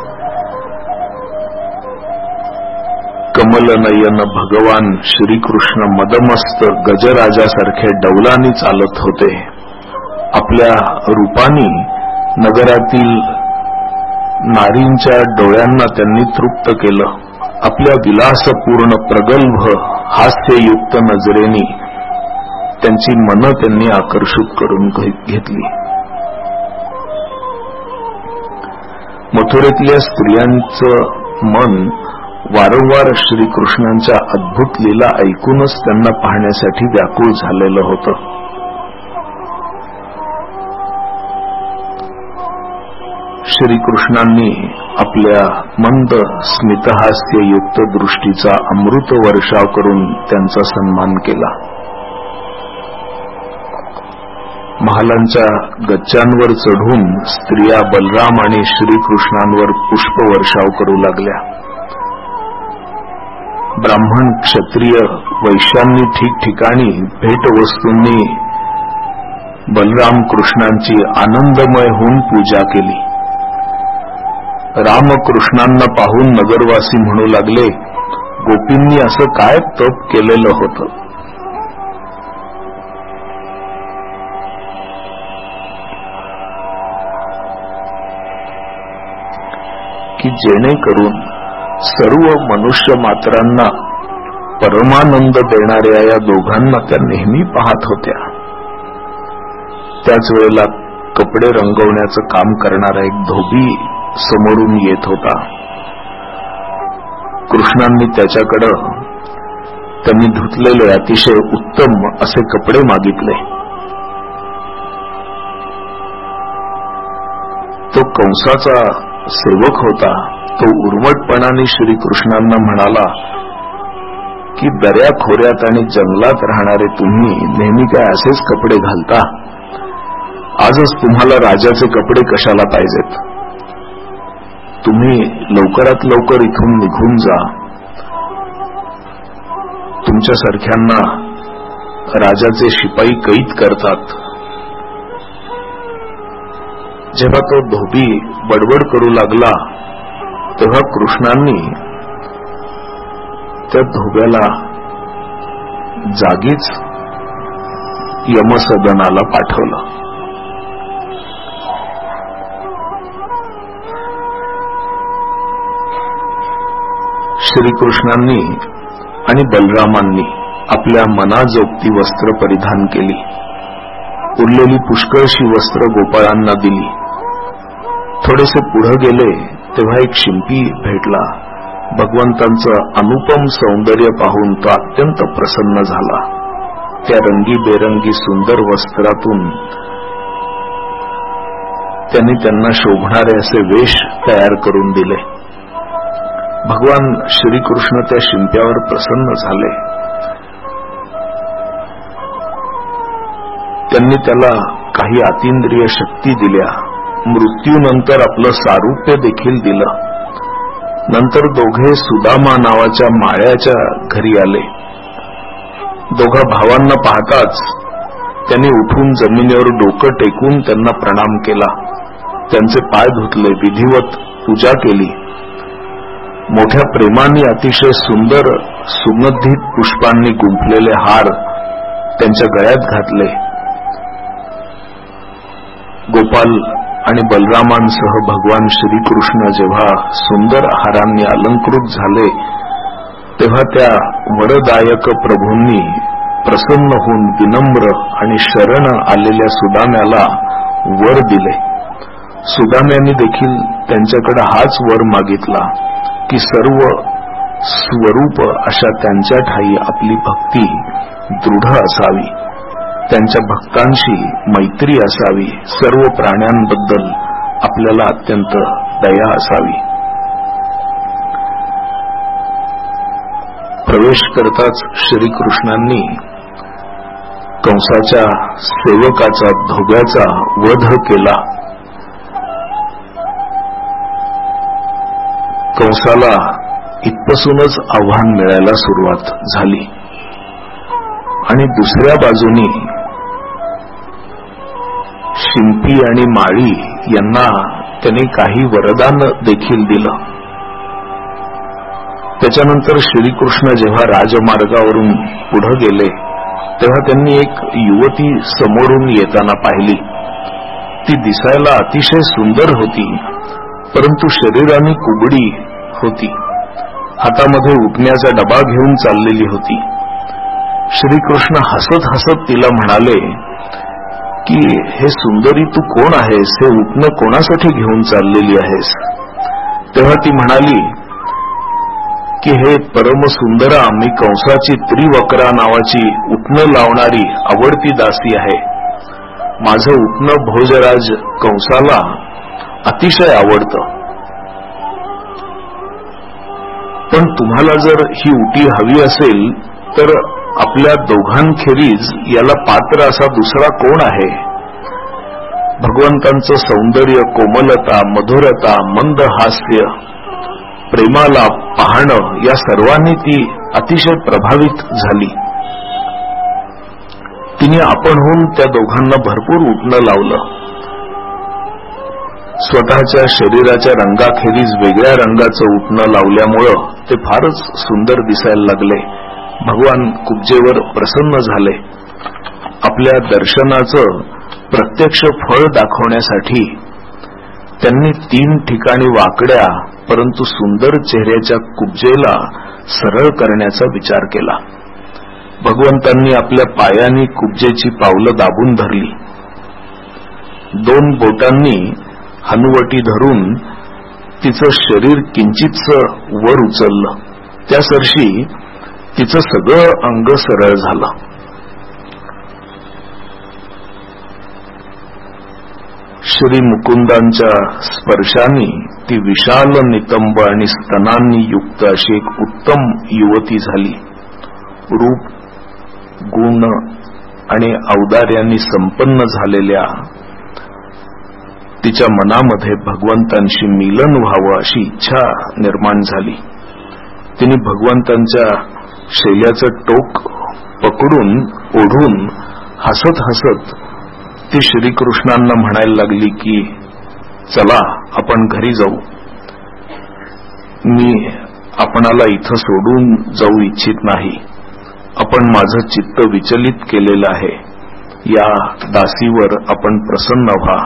कमलनयन भगवान श्रीकृष्ण मदमस्त गजराजासारखे डौलानी चालत होते. आपल्या रूपानी नगरातील नारींच्या डोळ्यांना त्यांनी तृप्त केलं. आपल्या विलासपूर्ण प्रगल्भ हास्ययुक्त नजरेनी त्यांची मनं त्यांनी आकर्षित करून घेतली. मथुरेतल्या स्त्रियांचं मन वारंवार श्रीकृष्णांच्या अद्भुत लीला ऐकूनच त्यांना पाहण्यासाठी व्याकुळ झालेलं होतं. श्रीकृष्णांनी आपल्या मंद स्मितहास्ययुक्त दृष्टीचा अमृत वर्षाव करून त्यांचा सन्मान केला. महालांच्या गच्च्यांवर चढून स्त्रिया बलराम आणि श्रीकृष्णांवर पुष्पवर्षाव करू लागल्या. ब्राह्मण, क्षत्रिय, वैश्यांनी ठिकठिकाणी भेटवस्तूंनी बलराम कृष्णांची आनंदमय होऊन पूजा केली. रामकृष्णांना पाहून नगरवासी म्हणू लागले, गोपींनी असं काय तप केलेलं होतं. की जेणेकरून सर्व मनुष्य मात्रांना परमानंद देणाऱ्या या दोघांना त्या नेहमी पाहत होत्या. त्याच वेळेला कपडे रंगवण्याचं काम करणारा एक धोबी समोरून येत होता. कृष्णांनी त्याच्याकडं त्यांनी धुतलेले अतिशय उत्तम असे कपडे मागितले. तो कंसाचा सेवक होता. तो उर्मटपणाने श्रीकृष्णांना म्हणाला की दऱ्या खोऱ्यात आणि जंगलात राहणारे तुम्ही नेहमी काय असेच कपडे घालता? आजच तुम्हाला राजाचे कपडे कशाला पाहिजेत? तुम्ही लवकरात लवकर इथून निघून जा. आमच्यासारख्यांना राजाचे शिपाई कैद करतात. जेव्हा तो धोबी बडबड करू लागला तेव्हा कृष्णांनी त्या धोब्याला जागीच यमसदनाला पाठवलं. श्रीकृष्णांनी आणि बलरामांनी आपल्या मनाजोगती वस्त्र परिधान केली. उरलेली पुष्कळशी वस्त्र गोपाळांना दिली. थोडेसे पुढे गेले तेव्हा एक शिंपी भेटला. भगवंतांचं अनुपम सौंदर्य पाहून तो अत्यंत प्रसन्न झाला. त्या रंगीबेरंगी सुंदर वस्त्रातून त्यांनी त्यांना शोभणारे असे वेश तयार करून दिले. भगवान श्रीकृष्ण त्या शिंप्यावर प्रसन्न झाले. त्यांनी त्याला काही अतींद्रिय शक्ती दिल्या. मृत्यूनंतर आपलं सारूप्य देखील दिलं. नंतर दोघे सुदामा नावाच्या माळ्याच्या घरी आले. दोघा भावांना पाहताच त्यांनी उठून जमिनीवर डोकं टेकून त्यांना प्रणाम केला. त्यांचे पाय धुतले, विधिवत पूजा केली. मोठ्या प्रेमाने अतिशय सुंदर सुगंधित पुष्पांनी गुंफलेले हार त्यांच्या गळ्यात घातले. गोपाल आणि बलरामांसह भगवान श्रीकृष्ण जेव्हा सुंदर हारांनी अलंकृत झाले तेव्हा त्या वरदायक प्रभूंनी प्रसन्न होऊन विनम्र आणि शरण आलेल्या सुदाम्याला वर दिले. सुदाम्याने देखील त्यांच्याकडे हाच वर मागितला की सर्व स्वरूप अशा त्यांच्या ठाई आपली भक्ती दृढ असावी, त्यांच्या भक्तांशी मैत्री असावी, सर्व प्राण्यांबद्दल आपल्याला अत्यंत दया असावी. प्रवेश करताच श्रीकृष्णांनी कंसाच्या सेवकाचा धोब्याचा वध केला. कंसाला इथपासूनच आव्हान मिळायला सुरुवात झाली आणि दुसऱ्या बाजूनी शिंपी आणि माळी यांना त्यांनी काही वरदान देखील दिलं. त्याच्यानंतर श्रीकृष्ण जेव्हा राजमार्गावरून पुढे गेले तेव्हा त्यांनी एक युवती समोरून येताना पाहिली. ती दिसायला अतिशय सुंदर होती, परंतु शरीराने कुबडी होती. हातामध्ये उठण्याचा डबा घेऊन चाललेली होती. श्रीकृष्ण हसत हसत तिला म्हणाले की हे सुंदरी तू कोण आहेस, हे उठणं कोणासाठी घेऊन चाललेली आहेस. तेव्हा ती म्हणाली की हे परमसुंदरा, मी कंसाची त्रिवक्रा नावाची उठणं लावणारी आवडती दासी आहे. माझं उठणं भोजराज कंसाला अतिशय आवडतं. पण तुम्हाला जर ही उटी हवी असेल तर आपल्या दोघांखेरीज याला पात्र असा दुसरा कोण आहे. भगवंतांचं सौंदर्य, कोमलता, मधुरता, मंद हास्य, प्रेमाला पाहणं या सर्वांनी ती अतिशय प्रभावित झाली. तिने आपणहून त्या दोघांना भरपूर उठणं लावलं. स्वतःच्या शरीराच्या रंगाखेरीज वेगळ्या रंगाचं उठणं लावल्यामुळं ते फारच सुंदर दिसायला लागले. भगवान कुब्जेवर प्रसन्न झाले. आपल्या दर्शनाचं प्रत्यक्ष फळ दाखवण्यासाठी त्यांनी 3 ठिकाणी वाकड्या परंतु सुंदर चेहऱ्याच्या कुब्जेला सरळ करण्याचा विचार केला. भगवंतांनी आपल्या पायांनी कुब्जेची पावलं दाबून धरली. 2 बोटांनी हनुवटी धरून तिचं शरीर किंचितसं वर उचललं. त्यासरशी तिचं सगळं अंग सरळ झालं. श्री मुकुंदांच्या स्पर्शाने ती विशाल नितंब आणि स्तनांनी युक्त अशी एक उत्तम युवती झाली. रूप, गुण आणि औदार्यांनी संपन्न झालेल्या तिच्या मनामध्ये भगवंतांशी मिलन व्हावं अशी इच्छा निर्माण झाली. तिने भगवंतांच्या शेल्याचं टोक पकडून ओढून हसत हसत ती श्रीकृष्णांना म्हणायला लागली की चला आपण घरी जाऊ. मी आपणाला इथं सोडून जाऊ इच्छित नाही. आपण माझं चित्त विचलित केलेलं आहे. या दासीवर आपण प्रसन्न व्हा.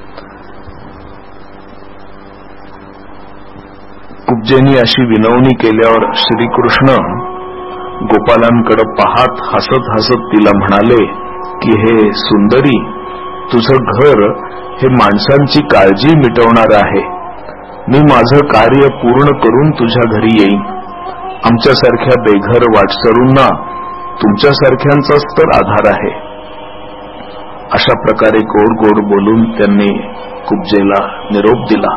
कुब्जेनी अशी विनवणी केल्यावर श्रीकृष्ण गोपालांकडे पाहत हसत हसत तिला म्हणाले की हे सुंदरी, तुझं घर हे माणसांची काळजी मिटवणार आहे. मी माझं कार्य पूर्ण करून तुझ्या घरी येईन. आमच्यासारख्या बेघर वाटसरूंना तुमच्यासारख्यांचाच तर आधार आहे. अशा प्रकारे गोड गोड बोलून त्यांनी कुब्जेला निरोप दिला.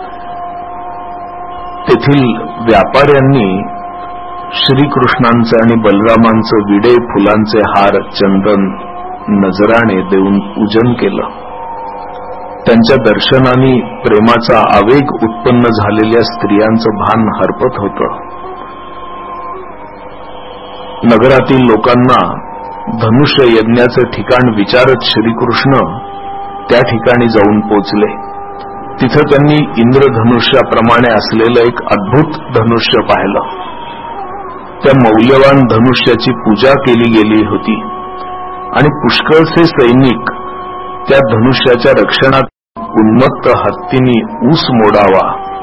तेथील व्यापाऱ्यांनी श्रीकृष्णांचे आणि बलरामांचे विडे, फुलांचे हार, चंदन, नजराणे देऊन पूजन केलं. त्यांच्या दर्शनाने प्रेमाचा आवेग उत्पन्न झालेल्या स्त्रियांचं भान हरपत होतं. नगरातील लोकांना धनुष्य यज्ञाचे ठिकाण विचारत श्रीकृष्ण त्या ठिकाणी जाऊन पोचले. तिथं त्यांनी इंद्रधनुष्याप्रमाणे असलेलं एक अद्भुत धनुष्य पाहिलं. त्या मौल्यवान धनुष्याची पूजा केली गेली होती आणि पुष्कळसे सैनिक त्या धनुष्याच्या रक्षणात उन्मत्त हत्तींनी ऊस मोडावा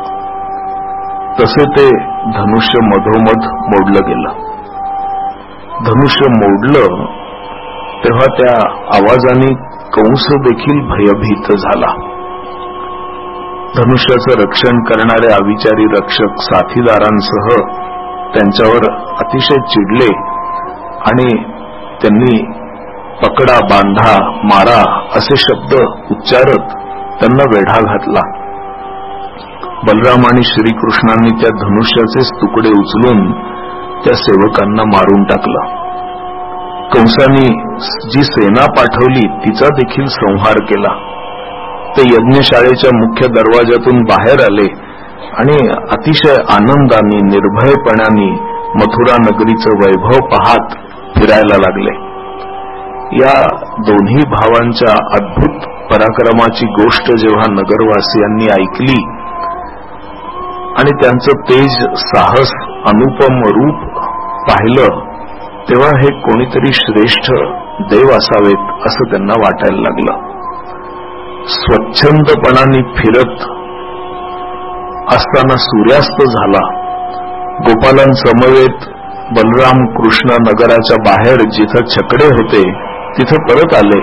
तसे ते धनुष्य मधोमध मोडलं गेलं. धनुष्य मोडलं तेव्हा त्या आवाजाने कंस देखील भयभीत झाला. धनुष्याचं रक्षण करणारे अविचारी रक्षक साथीदारांसह त्यांच्यावर अतिशय चिडले आणि त्यांनी पकडा, बांधा, मारा असे शब्द उच्चारत त्यांना वेढा घातला. बलराम आणि श्रीकृष्णांनी त्या धनुष्याचेच तुकडे उचलून त्या सेवकांना मारून टाकलं. कंसांनी जी सेना पाठवली तिचा देखील संहार केला. ते यज्ञशाळेच्या मुख्य दरवाजातून बाहेर आले आणि अतिशय आनंदाने, निर्भयपणाने मथुरा नगरीचं वैभव पाहत फिरायला लागले. या दोन्ही भावांच्या अद्भुत पराक्रमाची गोष्ट जेव्हा नगरवासियांनी ऐकली आणि त्यांचं तेज, साहस, अनुपम रूप पाहिलं तेव्हा हे कोणीतरी श्रेष्ठ देव असावेत असं त्यांना वाटायला लागलं. स्वच्छंदपणाने फिरत असताना सूर्यास्त झाला. गोपालांसमवेत बलराम कृष्ण नगराच्या बाहेर जिथं छकडे होते तिथं परत आले.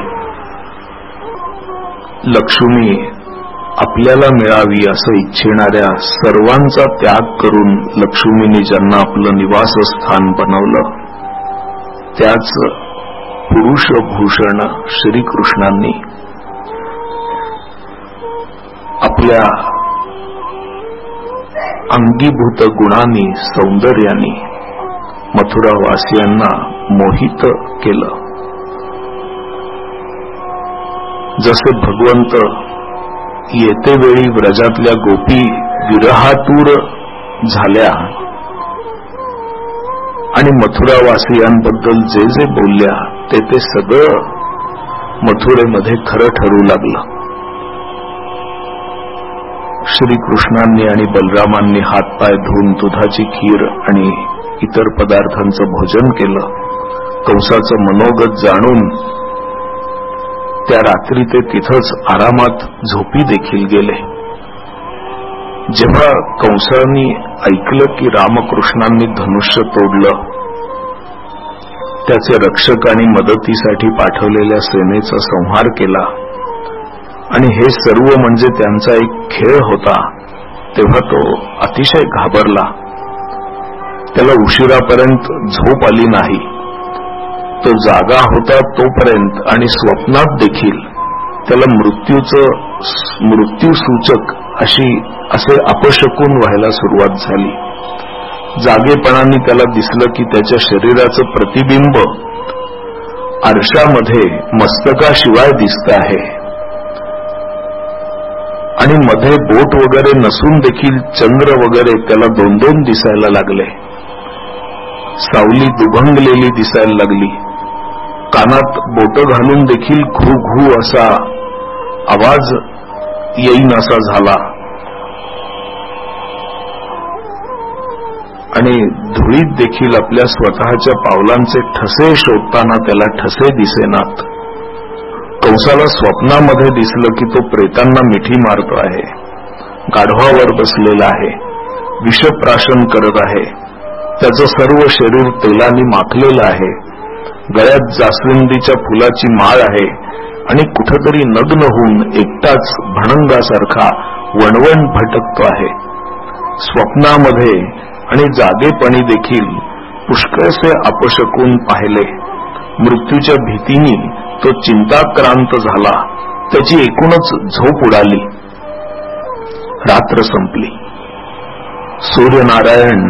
लक्ष्मी आपल्याला मिळावी असं इच्छिणाऱ्या सर्वांचा त्याग करून लक्ष्मीने ज्यांना आपलं निवासस्थान बनवलं त्याच पुरुषभूषण श्रीकृष्णांनी आपल्या अंगीभूत गुणांनी, सौंदर्याने मथुरावासियांना मोहित केलं. जसे भगवंत येतेवेळी व्रजातल्या गोपी विरहातूर झाल्या आणि मथुरावासियांबद्दल जे जे बोलल्या ते सगळं मथुरेमध्ये खरं ठरू लागलं. श्रीकृष्णांनी आणि बलरामांनी हातपाय धुवून दुधाची खीर आणि इतर पदार्थांचं भोजन केलं. कंसाचं मनोगत जाणून त्या रात्री ते तिथंच आरामात झोपी देखील गेले. जेव्हा कंसांनी ऐकलं की रामकृष्णांनी धनुष्य तोडलं, त्याचे रक्षक आणि मदतीसाठी पाठवलेल्या सेनेचा संहार केला आणि हे सर्व म्हणजे त्यांचा एक खेळ होता, तेव्हा तो अतिशय घाबरला. त्याला उशिरापर्यंत झोप आली नाही. तो जागा होता तोपर्यंत आणि स्वप्नात देखील त्याला मृत्यूसूचक असे अपशकुन व्हायला सुरुवात झाली. जागेपणाने त्याला दिसलं की त्याच्या शरीराचं प्रतिबिंब आरशामध्ये मस्तकाशिवाय दिसत आहे आणि मध्ये बोट वगैरे नसून देखील चंद्र वगैरे त्याला दोन दोन दिसायला लागले. सावली दुभंगलेली दिसायला लागली. कानात बोटं घालून देखील घू घू असा आवाज येईन असा झाला आणि धुळीत देखील आपल्या स्वतःच्या पावलांचे ठसे शोधताना त्याला ठसे दिसेनात. कंसाला स्वप्नामध्ये दिसलं की तो प्रेतांना मिठी मारतो आहे, गाढवावर बसलेला आहे, विषप्राशन करत आहे. त्याचं सर्व शरीर तेलाने माखलेलं आहे, गळ्यात जास्वंदीच्या फुलाची माळ आहे आणि कुठेतरी नग्न होऊन एकटाच भणंगासारखा वणवण भटकतो आहे. स्वप्नामध्ये आणि जागेपणी देखील पुष्कळसे अपशकून पाहिले. मृत्यूच्या भीतीने तो चिंताक्रांत झाला. त्याची एकूणच झोप उडाली. रात्र संपली. सूर्यनारायण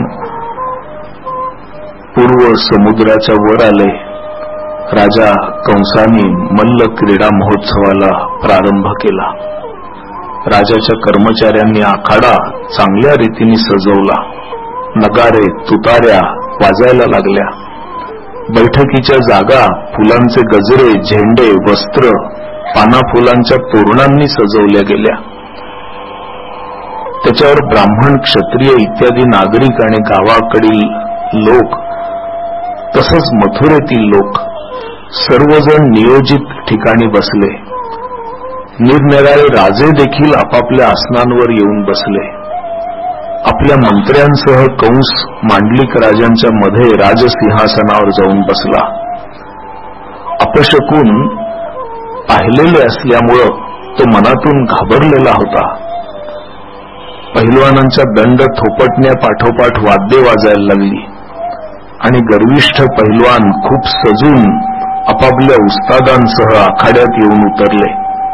पूर्व समुद्राच्या वर आले. राजा कंसाने मल्ल क्रीडा महोत्सवाला प्रारंभ केला. राजाच्या कर्मचाऱ्यांनी आखाडा चांगल्या रीतीने सजवला. नगारे तुतार्या वाजायला लागल्या. बैठकीच्या जागा फुलांचे गजरे, झेंडे, वस्त्र, पानाफुलांच्या तोरणांनी सजवल्या गेल्या. त्याच्यावर ब्राह्मण, क्षत्रिय इत्यादी नागरिक आणि गावाकडील लोक तसंच मथुरेतील लोक सर्वजण नियोजित ठिकाणी बसले. निरनिराळे राजे देखील आपापल्या आसनांवर येऊन बसले. आपल्या मंत्र्यांसह कंस मांडलिक राजांच्या मध्ये राजसिंहासनावर जाऊन बसला. अपशकून पाहिलेले असल्यामुळं तो मनातून घाबरलेला होता. पहिलवानांच्या दंड थोपटण्या पाठोपाठ वाद्ये वाजायला लागली आणि गर्विष्ठ पहिलवान खूप सजून आपापल्या उस्तादांसह आखाड्यात येऊन उतरले.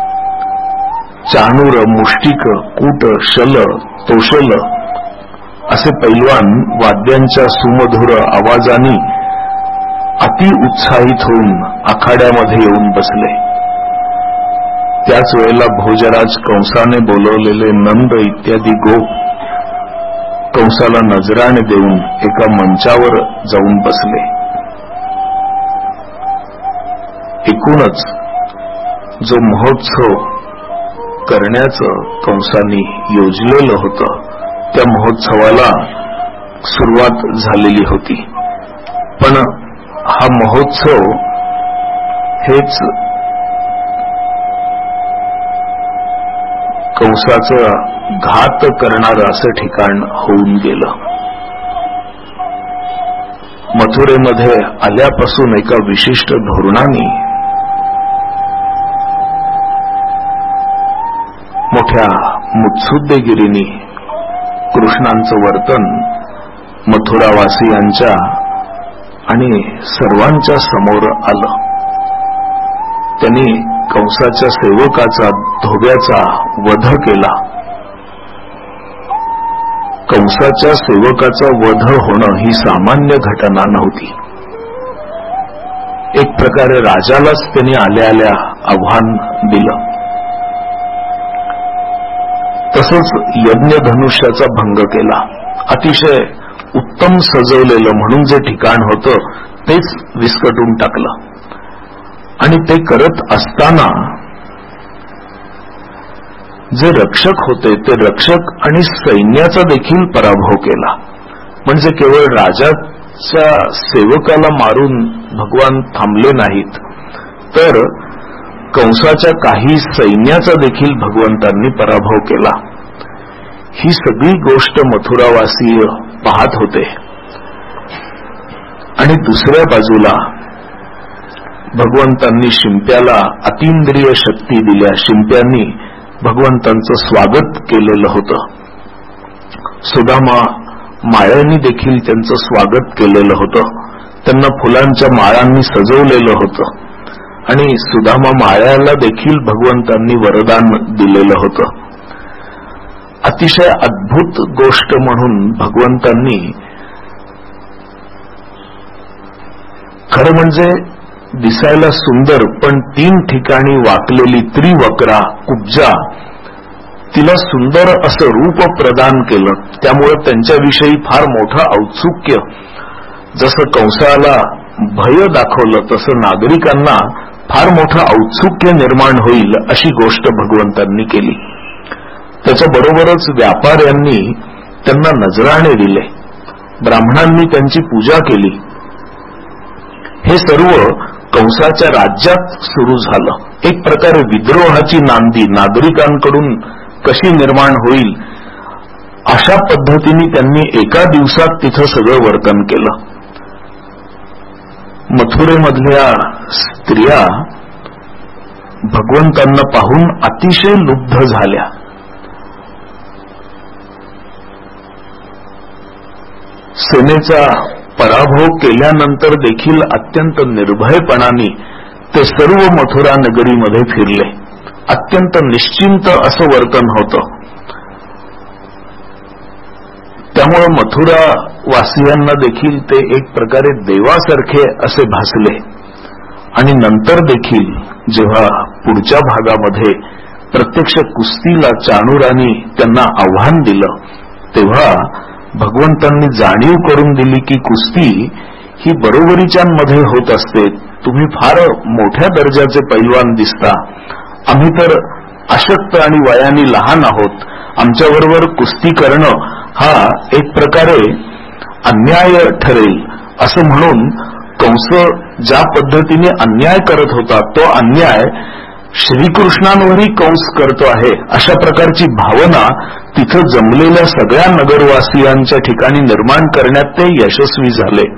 चाणूर, मुष्टिक, कूट, शल, तोशल असे पैलवान वाद्यांच्या सुमधुर आवाजाने अति उत्साहित होऊन आखाड्यामध्ये येऊन बसले. त्याच वेळेला भोजराज कंसाने बोलवलेले नंद इत्यादी गोप कंसाला नजराने देऊन एका मंचावर जाऊन बसले. एकूणच जो महोत्सव करण्याचं कंसाने योजलेलं होतं त्या महोत्सवाला सुरुवात झालेली होती. पण हा महोत्सव हेच कंसाचं घात करणारं असं ठिकाण होऊन गेलं. मथुरेमध्ये आल्यापासून एका विशिष्ट धोरणाने मोठ्या मुत्सुद्देगिरीने कृष्णांचं वर्तन मथुरावासियांच्या आणि सर्वांच्या समोर आलं. त्यांनी कंसाच्या सेवकाचा, धोब्याचा वध केला. कंसाच्या सेवकाचा वध होणं ही सामान्य घटना नव्हती. एक प्रकारे राजालाच त्यांनी आल्या आल्या आव्हान दिलं. तसंच यज्ञधनुष्याचा भंग केला. अतिशय उत्तम सजवलेलं म्हणून जे ठिकाण होतं तेच विस्कटून टाकलं आणि ते करत असताना जे रक्षक होते ते रक्षक आणि सैन्याचा देखील पराभव केला. म्हणजे केवळ राजाच्या सेवकाला मारून भगवान थांबले नाहीत, तर कंसाच्या काही सैन्याचा देखील भगवंतांनी पराभव केला. ही सगळी गोष्ट मथुरावासी पाहत होते. आणि दुसऱ्या बाजूला भगवंतांनी शिंप्याला अतींद्रिय शक्ती दिल्या. शिंप्यांनी भगवंतांचं स्वागत केलेलं होतं. सुदामा माळ्यांनी देखील त्यांचं स्वागत केलेलं होतं. त्यांना फुलांच्या माळांनी सजवलेलं होतं आणि सुदामा माळ्याला देखील भगवंतांनी वरदान दिलेलं होतं. अतिशय अद्भुत गोष्ट म्हणून भगवंतांनी खरं म्हणजे दिसायला सुंदर पण 3 ठिकाणी वाकलेली त्रिवक्रा कुब्जा तिला सुंदर असं रूप प्रदान केलं. त्यामुळे त्यांच्याविषयी फार मोठं औत्सुक्य जसं कंसाला भय दाखवलं तसं नागरिकांना फार मोठं औत्सुक्य निर्माण होईल अशी गोष्ट भगवंतांनी केली. त्याच्याबरोबरच व्यापाऱ्यांनी त्यांना नजराणे दिले, ब्राह्मणांनी त्यांची पूजा केली. हे सर्व कंसाच्या राज्यात सुरू झालं. एक प्रकारे विद्रोहाची नांदी नागरिकांकडून कशी निर्माण होईल अशा पद्धतीने त्यांनी एका दिवसात तिथं सगळं वर्तन केलं. मथुरेमधल्या स्त्रिया भगवंतांना पाहून अतिशय लुब्ध झाल्या. सेनेचा पराभव केल्यानंतर देखील अत्यंत निर्भयपणाने ते सर्व मथुरा नगरीमध्ये फिरले. अत्यंत निश्चिंत असं वर्तन होतं. त्यामुळे मथुरा वासियांना देखील ते एक प्रकारे देवासारखे असे भासले. आणि नंतर देखील जेव्हा पुढच्या भागामध्ये प्रत्यक्ष कुस्तीला चाणूरांनी त्यांना आव्हान दिलं, तेव्हा भगवंतांनी जाणीव करून दिली की कुस्ती ही बरोबरीच्यांमध्ये होत असते. तुम्ही फार मोठ्या दर्जाचे पैलवान दिसता, आम्ही तर अशक्त आणि वयाने लहान आहोत, आमच्याबरोबर कुस्ती करणं हा एक प्रकारे अन्याय ठरेल असं म्हणून कंस ज्या पद्धतीने अन्याय करत होता तो अन्याय श्रीकृष्णांवरही कंस करतो आहे अशा प्रकारची भावना तिथं जमलेल्या सगळ्या नगरवासियांच्या ठिकाणी निर्माण करण्यात ते यशस्वी झाले.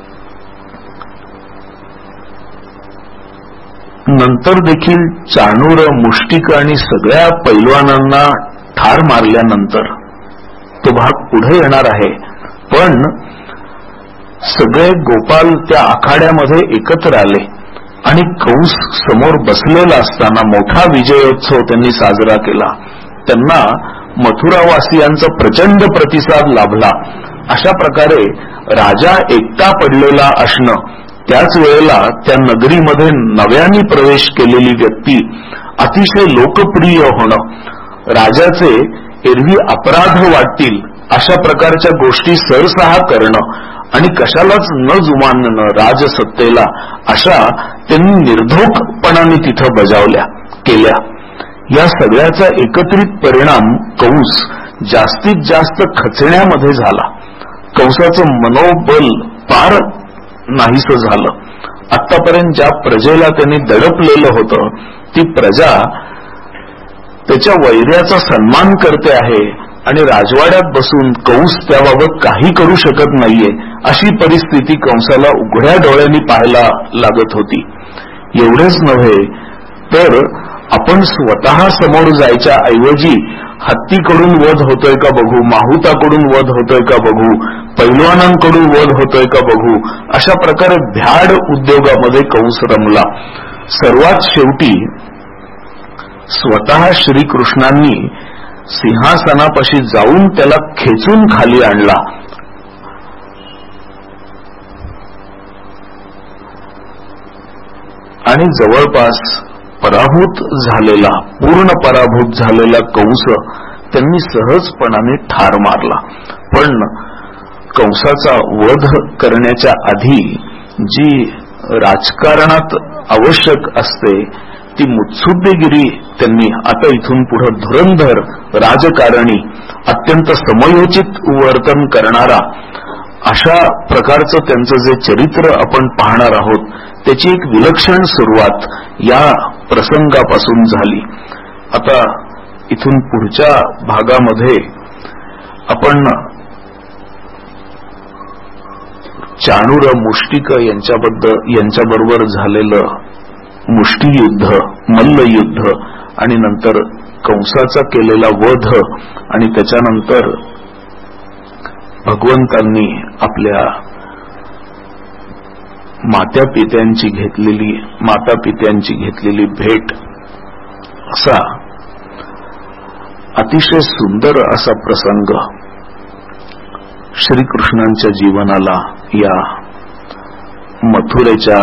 नंतर देखील चाणूर, मुष्टिक आणि सगळ्या पैलवानांना ठार मारल्यानंतर तो भाग पुढे येणार आहे. पण सगळे गोपाल त्या आखाड्यामध्ये एकत्र आले आणि कंस समोर बसलेला असताना मोठा विजयोत्सव त्यांनी साजरा केला. त्यांना मथुरावासियांचा प्रचंड प्रतिसाद लाभला. अशा प्रकारे राजा एकटा पडलेला असणं, त्याच वेळेला त्या नगरीमध्ये नव्याने प्रवेश केलेली व्यक्ती अतिशय लोकप्रिय होणं, राजाचे एरवी अपराध वाटतील अशा प्रकारच्या गोष्टी सरसहा करणं आणि कशालाच न जुमानणं राजसत्तेला, अशा त्यांनी निर्धोकपणाने तिथं बजावल्या केल्या. या सगळ्याचा एकत्रित परिणाम कंस जास्तीत जास्त खचण्यामध्ये झाला. कंसाचं मनोबल पार नाहीसं झालं. आतापर्यंत ज्या प्रजेला त्यांनी दडपलेलं होतं ती प्रजा त्याच्या वैर्याचा सन्मान करते आहे आणि राजवाड्यात बसून कंस त्याबाबत काही करू शकत नाहीये अशी परिस्थिती कंसाला उघड्या डोळ्यांनी पाहायला लागत होती. एवढेच नव्हे तर आपण स्वतः समोर जायच्या ऐवजी हत्तीकडून वध होतोय का बघू, माहुताकडून वध होतोय का बघू, पैलवानांकडून वध होतोय का बघू, अशा प्रकारे भ्याड उद्योगामध्ये कंस रमला. सर्वात शेवटी स्वतः श्रीकृष्णांनी सिंहासनापाशी जाऊन त्याला खेचून खाली आणला. आणि जवळपास पराभूत झालेला, पूर्ण पराभूत झालेला कंस त्यांनी सहजपणाने ठार मारला. पण कंसाचा वध करण्याच्या आधी जी राजकारणात आवश्यक असते ती मुत्सुद्देगिरी त्यांनी, आता इथून पुढे धुरंधर राजकारणी, अत्यंत समयोचित वर्तन करणारा अशा प्रकारचं त्यांचं जे चरित्र आपण पाहणार आहोत त्याची एक विलक्षण सुरुवात या प्रसंगापासून झाली. आता इथून पुढच्या भागामध्ये आपण चाणूर, मुष्टिक यांच्याबरोबर झालेलं मुष्टियुद्ध, मल्लयुद्ध आणि नंतर कंसाचा केलेला वध आणि त्याच्यानंतर भगवंतांनी आपल्या मातापित्यांची घेतलेली भेट, असा अतिशय सुंदर असा प्रसंग श्रीकृष्णांच्या जीवनाला या मथुरेच्या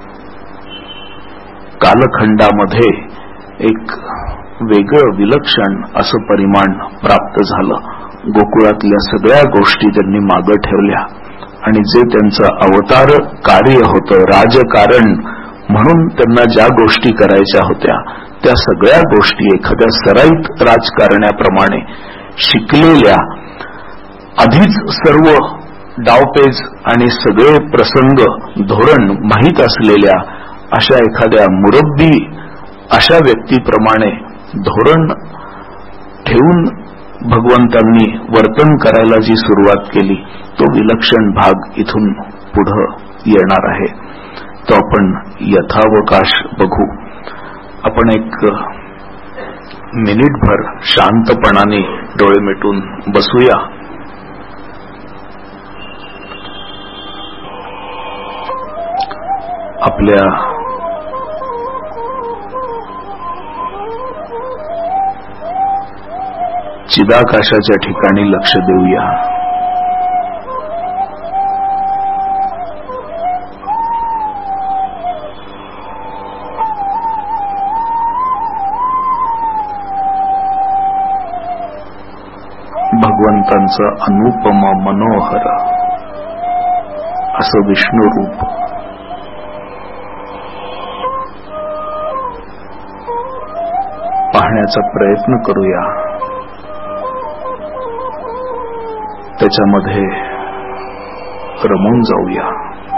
कालखंडामध्ये एक वेगळं विलक्षण असं परिमाण प्राप्त झालं. गोकुळातल्या सगळ्या गोष्टी त्यांनी मागं ठेवल्या आणि जे त्यांचं अवतार कार्य होतं, राजकारण म्हणून त्यांना ज्या गोष्टी करायच्या होत्या त्या सगळ्या गोष्टी एखाद्या सराईत राजकारण्याप्रमाणे शिकलेल्या, आधीच सर्व डावपेच आणि सगळे प्रसंग धोरण माहीत असलेल्या अशा एखाद्या मुरब्बी अशा व्यक्तीप्रमाणे धोरण ठेवून भगवंतांनी वर्तन करायला जी सुरुवात केली तो विलक्षण भाग इथून पुढे येणार आहे. तो आपण यथावकाश बघू. आपण एक मिनिटभर शांतपणाने डोळे मिटून बसूया. आपल्या चिदाकाशाच्या ठिकाणी लक्ष देऊया. भगवंतांचं अनुपम मनोहर असं विष्णू रूप पाहण्याचा प्रयत्न करूया. त्याच्यामध्ये रमून जाऊया.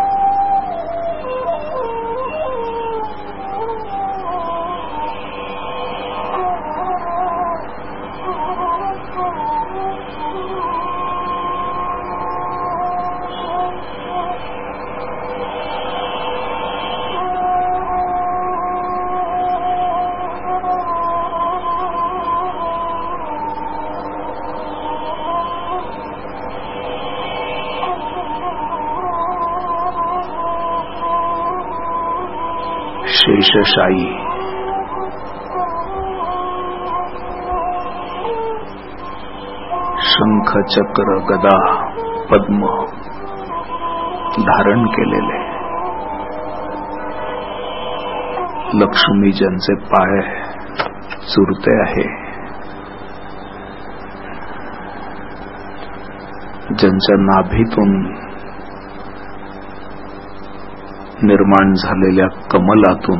शेषशायी शंख चक्र गदा पद्म धारण केलेले लक्ष्मी ज्यांचे पाय चुरते आहे, ज्यांच्या नाभीतून निर्माण झालेल्या कमलातून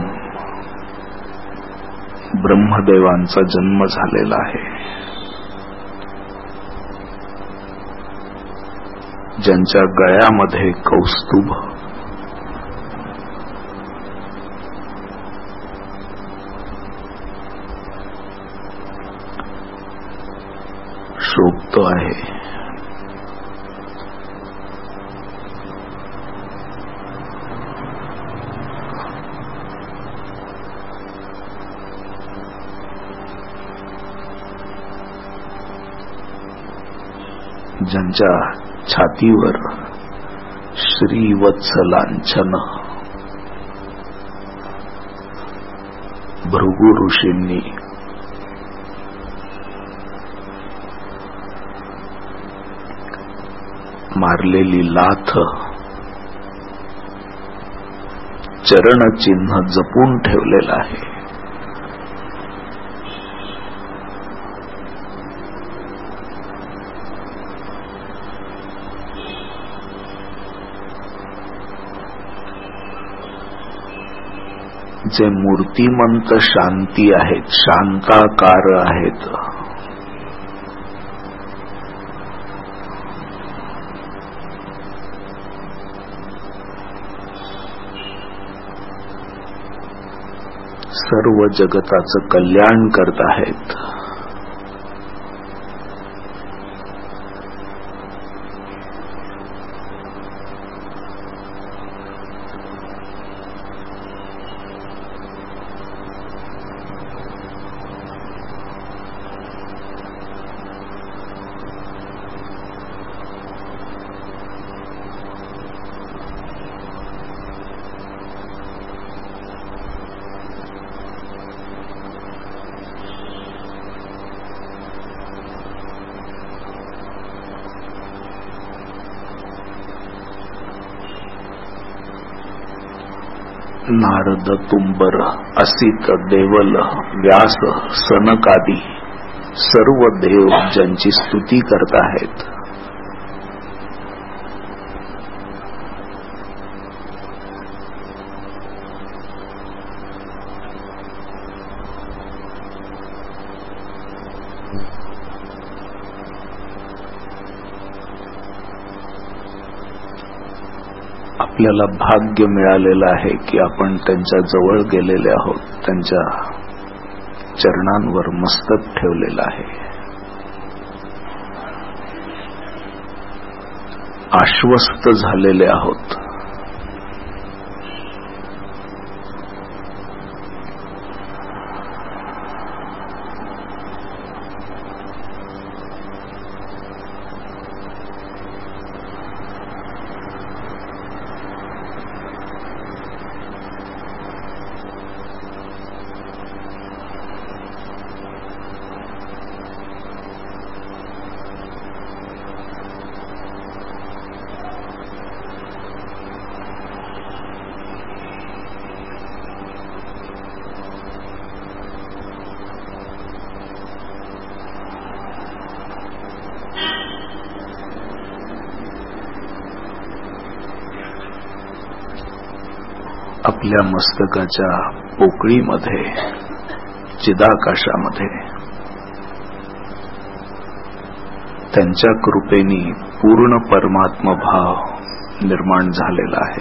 ब्रह्मदेवांचा जन्म झालेला आहे, ज्यांच्या गळ्यामध्ये कौस्तुभ, शोभतो आहे, ज्यांच्या छातीवर श्रीवत्स लांछन भृगु ऋषींनी मारलेली लाथ चरणचिन्ह जपून ठेवलेलं आहे. जे मूर्तिमंत शांती आहेत, शांताकार आहेत, सर्व जगताचं कल्याण करत आहेत. नारद तुंबर असित देवल व्यास सनकादी सर्व देव ज्यांची स्तुती करत आहेत, आपल्याला भाग्य मिळालेलं आहे की आपण त्यांच्या जवळ गेलेले आहोत, त्यांच्या चरणांवर मस्तक ठेवलेलं आहे. आश्वस्त झालेले आहोत. आपल्या मस्तकाच्या पोकळीमध्ये, चिदाकाशामध्ये त्यांच्या कृपेने पूर्ण परमात्मा भाव निर्माण झालेला आहे.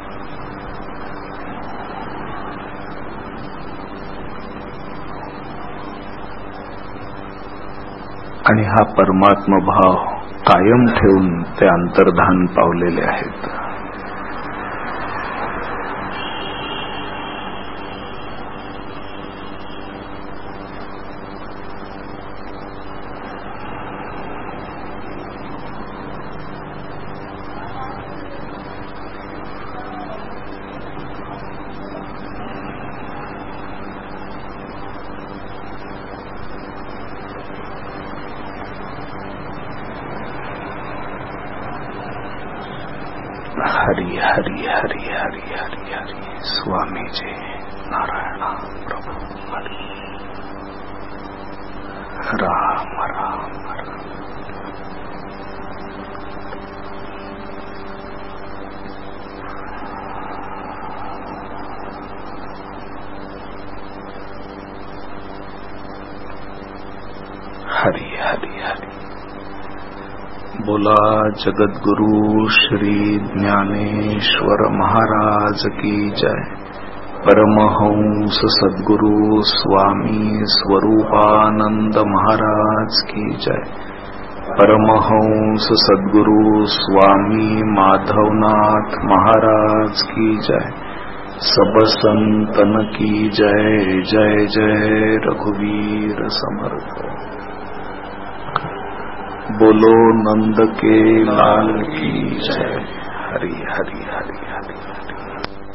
आणि हा परमात्मा भाव कायम ठेवून ते अंतर्धान पावलेले आहेत. हरी हरी हरी हरी हरी हरी. स्वामीजी नारायण प्रभु हरी. राम राम राम. हरी हरी हरी. बोला जगद्गुरु श्री ज्ञानेश्वर महाराज की जय. परमहंस सद्गुरु स्वामी स्वरूपानंद महाराज की जय. परमहंस सद्गुरु स्वामी माधवनाथ महाराज की जय. सब संतन की जय. जय जय रघुवीर समर्थ. बोलो नंद के लाल की जय. हरि हरि हरि हरि हरि.